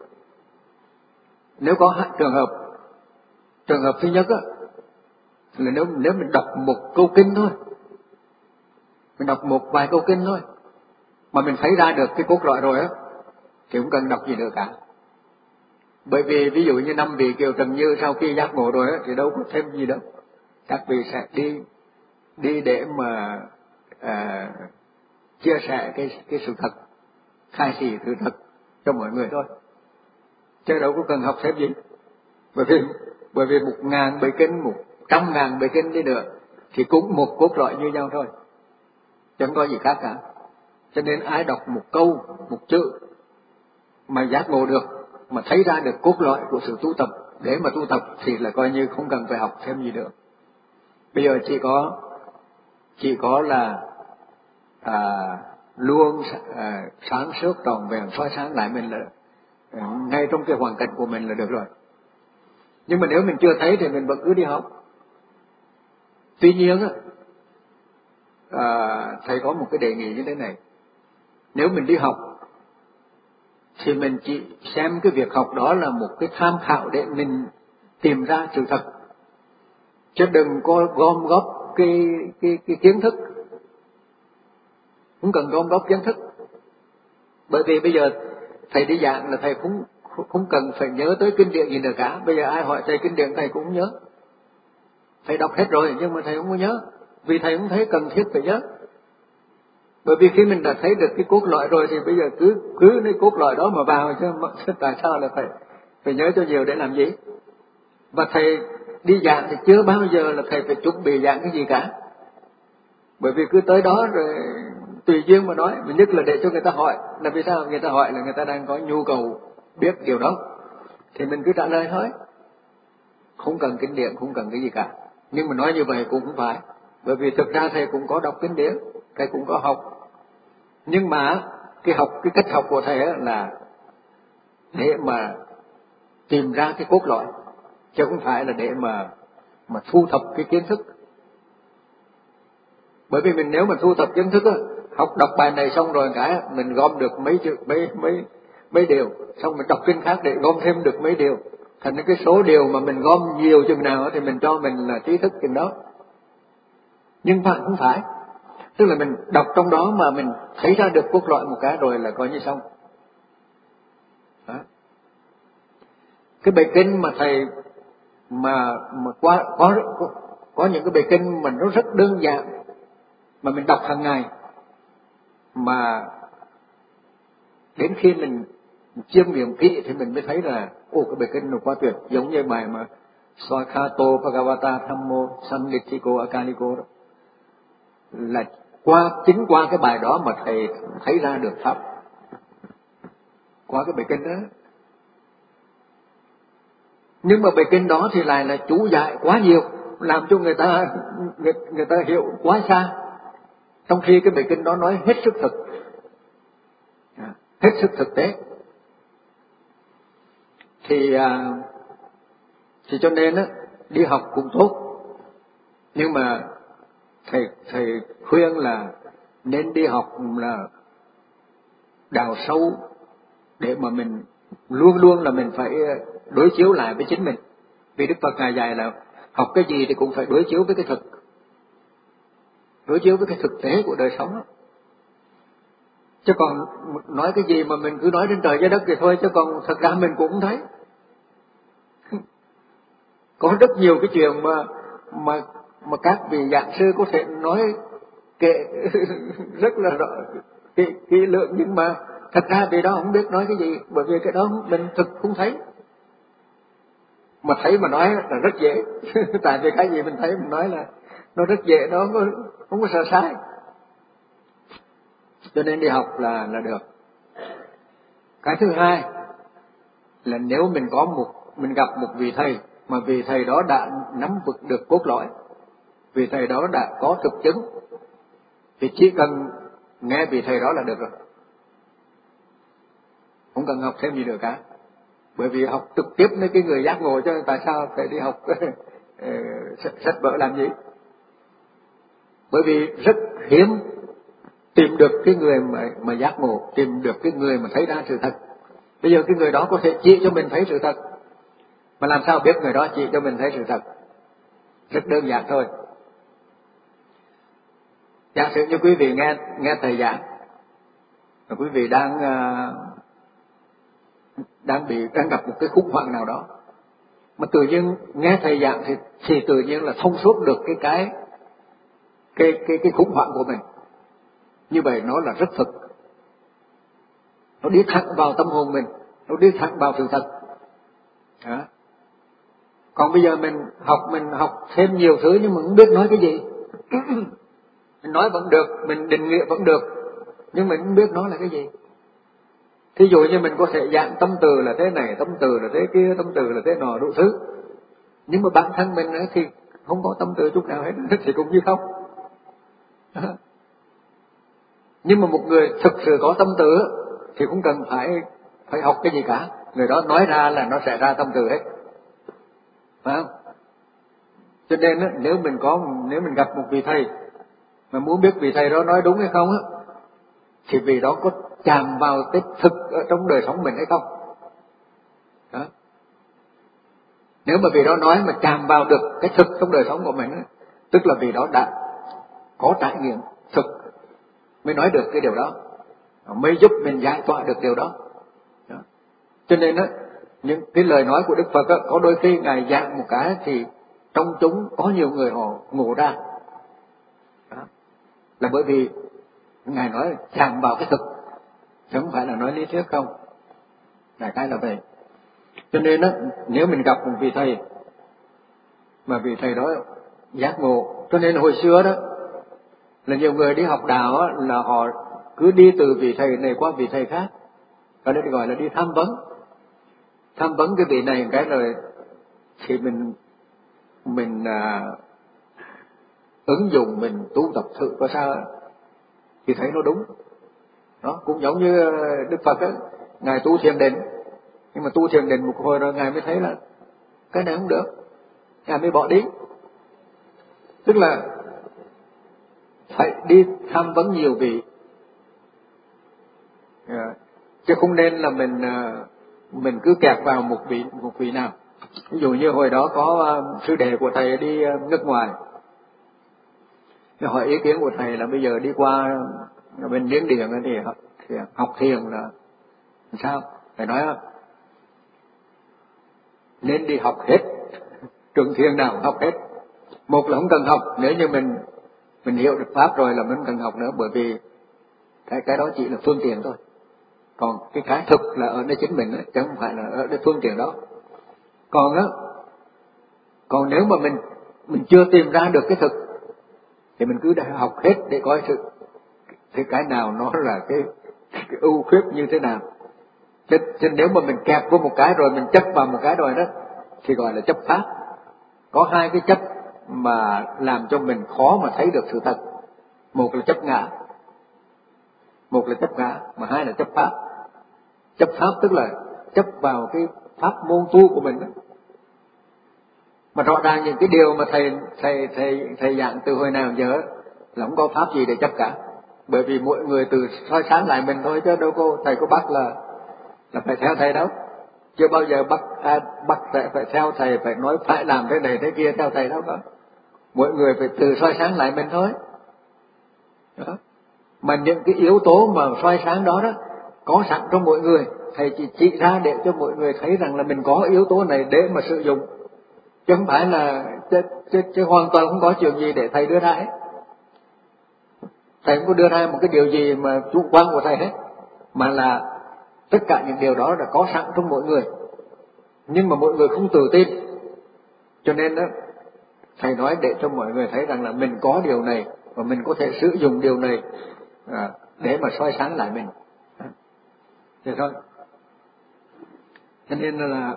nếu có hai trường hợp, trường hợp thứ nhất á, là nếu nếu mình đọc một câu kinh thôi, mình đọc một vài câu kinh thôi, mà mình thấy ra được cái cốt lõi rồi á, thì không cần đọc gì nữa cả. Bởi vì ví dụ như năm vị Kiều Trần Như sau khi giác ngộ rồi á, thì đâu có thêm gì đâu. Các vị sẽ đi đi để mà à, chia sẻ cái cái sự thật, khai thị sự thật cho mọi người thôi, chứ đâu có cần học thêm gì. Bởi vì bởi vì một ngàn bài kinh, một trăm ngàn bài kinh đi nữa thì cũng một cốt lõi như nhau thôi, chẳng có gì khác cả. Cho nên ai đọc một câu, một chữ mà giác ngộ được, mà thấy ra được cốt lõi của sự tu tập để mà tu tập, thì là coi như không cần phải học thêm gì nữa. Bây giờ chỉ có chỉ có là à, luôn à, sáng suốt tròn vẹn soi sáng lại mình là à, ngay trong cái hoàn cảnh của mình là được rồi. Nhưng mà nếu mình chưa thấy thì mình vẫn cứ đi học. Tuy nhiên á, à, thầy có một cái đề nghị như thế này. Nếu mình đi học thì mình chỉ xem cái việc học đó là một cái tham khảo để mình tìm ra sự thật, chứ đừng có gom góp cái cái cái kiến thức. Không cần gom góp kiến thức, bởi vì bây giờ thầy đi giảng là thầy cũng không cần phải nhớ tới kinh điển gì nữa cả. Bây giờ ai hỏi thầy kinh điển thầy cũng không nhớ, thầy đọc hết rồi nhưng mà thầy không có nhớ, vì thầy không thấy cần thiết phải nhớ. Bởi vì khi mình đã thấy được cái cốt lõi rồi thì bây giờ cứ cứ lấy cốt lõi đó mà vào, chứ tại sao là phải phải nhớ cho nhiều để làm gì? Và thầy đi giảng thì chưa bao giờ là thầy phải chuẩn bị giảng cái gì cả, bởi vì cứ tới đó rồi tùy duyên mà nói. Mà nhất là để cho người ta hỏi, là vì sao người ta hỏi là người ta đang có nhu cầu biết điều đó, thì mình cứ trả lời thôi, không cần kinh điển, không cần cái gì cả. Nhưng mà nói như vậy cũng không phải, bởi vì thực ra thầy cũng có đọc kinh điển, thầy cũng có học, nhưng mà cái học cái cách học của thầy là để mà tìm ra cái cốt lõi, chứ không phải là để mà mà thu thập cái kiến thức. Bởi vì mình nếu mà thu thập kiến thức á, học đọc bài này xong rồi cái mình gom được mấy chữ mấy mấy mấy điều, xong mình đọc kinh khác để gom thêm được mấy điều, thành cái số điều mà mình gom nhiều chừng nào thì mình cho mình là trí thức chừng đó. Nhưng mà không phải, tức là mình đọc trong đó mà mình thấy ra được cốt lõi một cái rồi là coi như xong. Đó. Cái bài kinh mà thầy mà mà qua có có, có những cái bài kinh mà nó rất đơn giản mà mình đọc hàng ngày, mà đến khi mình chiêm nghiệm kỹ thì mình mới thấy là ô cái bài kinh nó quá tuyệt. Giống như bài mà Swakato Bhagavata Thammo Sannitthiko Akaliko đó, là qua chính qua cái bài đó mà thầy thấy ra được pháp, qua cái bài kinh đó. Nhưng mà bài kinh đó thì lại là chú giải quá nhiều, làm cho người ta người, người ta hiểu quá xa, trong khi cái bài kinh đó nói hết sức thực, hết sức thực tế. thì à, thì cho nên á, đi học cũng tốt, nhưng mà thầy thầy khuyên là nên đi học là đào sâu, để mà mình luôn luôn là mình phải đối chiếu lại với chính mình. Vì Đức Phật Ngài dạy là học cái gì thì cũng phải đối chiếu với cái thực, đối chiếu với cái thực tế của đời sống đó. Chứ còn nói cái gì mà mình cứ nói trên trời dưới đất thì thôi, chứ còn thật ra mình cũng thấy có rất nhiều cái chuyện mà mà mà các vị giảng sư có thể nói kệ rất là rõ kỹ, kỹ lượng, nhưng mà thật ra vì đó không biết nói cái gì, bởi vì cái đó mình thực không thấy, mà thấy mà nói là rất dễ. Tại vì cái gì mình thấy mình nói là nó rất dễ, nó không có, không có sợ sai. Cho nên đi học là là được. Cái thứ hai là nếu mình có một mình gặp một vị thầy mà vị thầy đó đã nắm vững được cốt lõi, vị thầy đó đã có thực chứng, thì chỉ cần nghe vị thầy đó là được rồi, không cần học thêm gì nữa cả. Bởi vì học trực tiếp với cái người giác ngộ, cho nên tại sao phải đi học sách vở làm gì? Bởi vì rất hiếm tìm được cái người mà, mà giác ngộ, tìm được cái người mà thấy ra sự thật. Bây giờ cái người đó có thể chỉ cho mình thấy sự thật, mà làm sao biết người đó chỉ cho mình thấy sự thật? Rất đơn giản thôi. Giả sử như quý vị nghe nghe thầy giảng, và quý vị đang đang bị đang gặp một cái khủng hoảng nào đó, mà tự nhiên nghe thầy giảng thì thì tự nhiên là thông suốt được cái cái cái cái cái khủng hoảng của mình. Như vậy nó là rất thực, nó đi thẳng vào tâm hồn mình, nó đi thẳng vào sự thật. Đó. Còn bây giờ mình học mình học thêm nhiều thứ nhưng mà không biết nói cái gì. Mình nói vẫn được, mình định nghĩa vẫn được, nhưng mình không biết nói là cái gì. Thí dụ như mình có thể dạng tâm từ là thế này, tâm từ là thế kia, tâm từ là thế nọ đủ thứ, nhưng mà bản thân mình thì không có tâm từ chút nào hết, thì cũng như không. Nhưng mà một người thực sự có tâm từ thì cũng cần phải phải học cái gì cả, người đó nói ra là nó sẽ ra tâm từ hết, phải không? Cho nên nếu mình có nếu mình gặp một vị thầy mà muốn biết vị thầy đó nói đúng hay không á, thì vị đó có chạm vào cái thực ở trong đời sống mình hay không. Đó. Nếu mà vị đó nói mà chạm vào được cái thực trong đời sống của mình, tức là vị đó đã có trải nghiệm thực mới nói được cái điều đó, mới giúp mình giải tỏa được điều đó. Đó. Cho nên á, những cái lời nói của Đức Phật á, có đôi khi Ngài giảng một cái thì trong chúng có nhiều người họ ngộ ra. Đó. Là bởi vì Ngài nói chạm vào cái thực, chứ không phải là nói lý thuyết không. Đại khái là vậy. Cho nên á, nếu mình gặp một vị thầy mà vị thầy đó giác ngộ, cho nên hồi xưa đó là nhiều người đi học đạo á, là họ cứ đi từ vị thầy này qua vị thầy khác, ở đây gọi là đi tham vấn. Tham vấn cái vị này cái rồi thì mình mình à, ứng dụng, mình tu tập thử có sao thì thấy nó đúng. Đó cũng giống như Đức Phật á, Ngài tu thiền định, nhưng mà tu thiền định một hồi rồi Ngài mới thấy là cái này không được, Ngài mới bỏ đi. Tức là phải đi tham vấn nhiều vị, à, chứ không nên là mình mình cứ kẹt vào một vị một vị nào. Ví dụ như hồi đó có uh, sư đệ của thầy đi uh, nước ngoài, thì hỏi ý kiến của thầy là bây giờ đi qua bên Miến Điện thì, thì học thiền là sao? Thầy nói nên đi học hết, trường thiền nào học hết. Một là không cần học, nếu như mình mình hiểu được pháp rồi là mình không cần học nữa, bởi vì cái cái đó chỉ là phương tiện thôi. Còn cái cái thực là ở nơi chính mình, chứ không phải là ở nơi phương tiện đó. Còn á, còn nếu mà mình mình chưa tìm ra được cái thực thì mình cứ học hết để coi sự thì cái nào nó là cái, cái ưu khuyết như thế nào. Chứ, chứ nếu mà mình kẹp vô một cái rồi mình chấp vào một cái rồi đó thì gọi là chấp pháp. Có hai cái chấp mà làm cho mình khó mà thấy được sự thật. Một là chấp ngã, một là chấp ngã, mà hai là chấp pháp. Chấp pháp tức là chấp vào cái pháp môn tu của mình đó. Mà rõ ràng những cái điều mà thầy thầy thầy thầy giảng từ hồi nào giờ là không có pháp gì để chấp cả, bởi vì mỗi người từ soi sáng lại mình thôi, chứ đâu có thầy có bắt là là phải theo thầy đâu, chưa bao giờ bắt à, bắt phải, phải theo thầy, phải nói phải làm thế này thế kia theo thầy đâu có. Mỗi người phải từ soi sáng lại mình thôi đó. Mà những cái yếu tố mà soi sáng đó đó có sẵn trong mỗi người, thầy chỉ chỉ ra để cho mọi người thấy rằng là mình có yếu tố này để mà sử dụng, chứ không phải là chứ, chứ, chứ hoàn toàn không có chuyện gì để thầy đưa ra hết. Thầy không có đưa ra một cái điều gì mà chủ quan của thầy hết, mà là tất cả những điều đó đã có sẵn trong mỗi người, nhưng mà mọi người không tự tin, cho nên đó thầy nói để cho mọi người thấy rằng là mình có điều này và mình có thể sử dụng điều này à, để mà soi sáng lại mình. Thế thôi. Cho nên là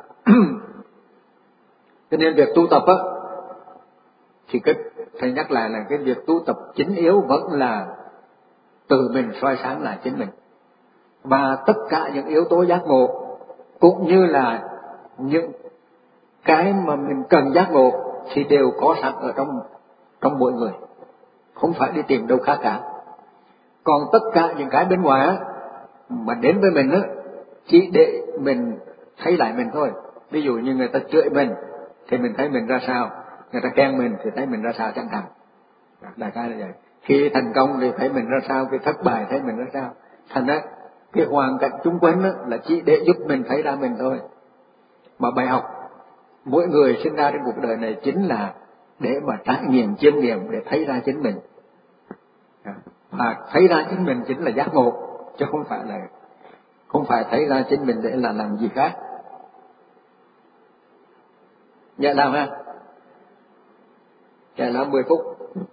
cho nên việc tu tập á thì cái thầy nhắc lại là cái việc tu tập chính yếu vẫn là từ mình soi sáng lại chính mình, và tất cả những yếu tố giác ngộ cũng như là những cái mà mình cần giác ngộ thì đều có sẵn ở trong trong mỗi người, không phải đi tìm đâu khác cả. Còn tất cả những cái bên ngoài á mà đến với mình á chỉ để mình thấy lại mình thôi. Ví dụ như người ta chửi mình thì mình thấy mình ra sao, người ta khen mình thì thấy mình ra sao chẳng hạn. Đại khái là vậy. Khi thành công thì thấy mình ra sao, khi thất bại thấy mình ra sao. Thành ra cái hoàn cảnh chung quanh đó là chỉ để giúp mình thấy ra mình thôi. Mà bài học mỗi người sinh ra trên cuộc đời này chính là để mà trải nghiệm, chiêm nghiệm, để thấy ra chính mình. Và thấy ra chính mình chính là giác ngộ, chứ không phải là không phải thấy ra chính mình để là làm gì khác. Dạ làm ha. Dạ làm mười phút.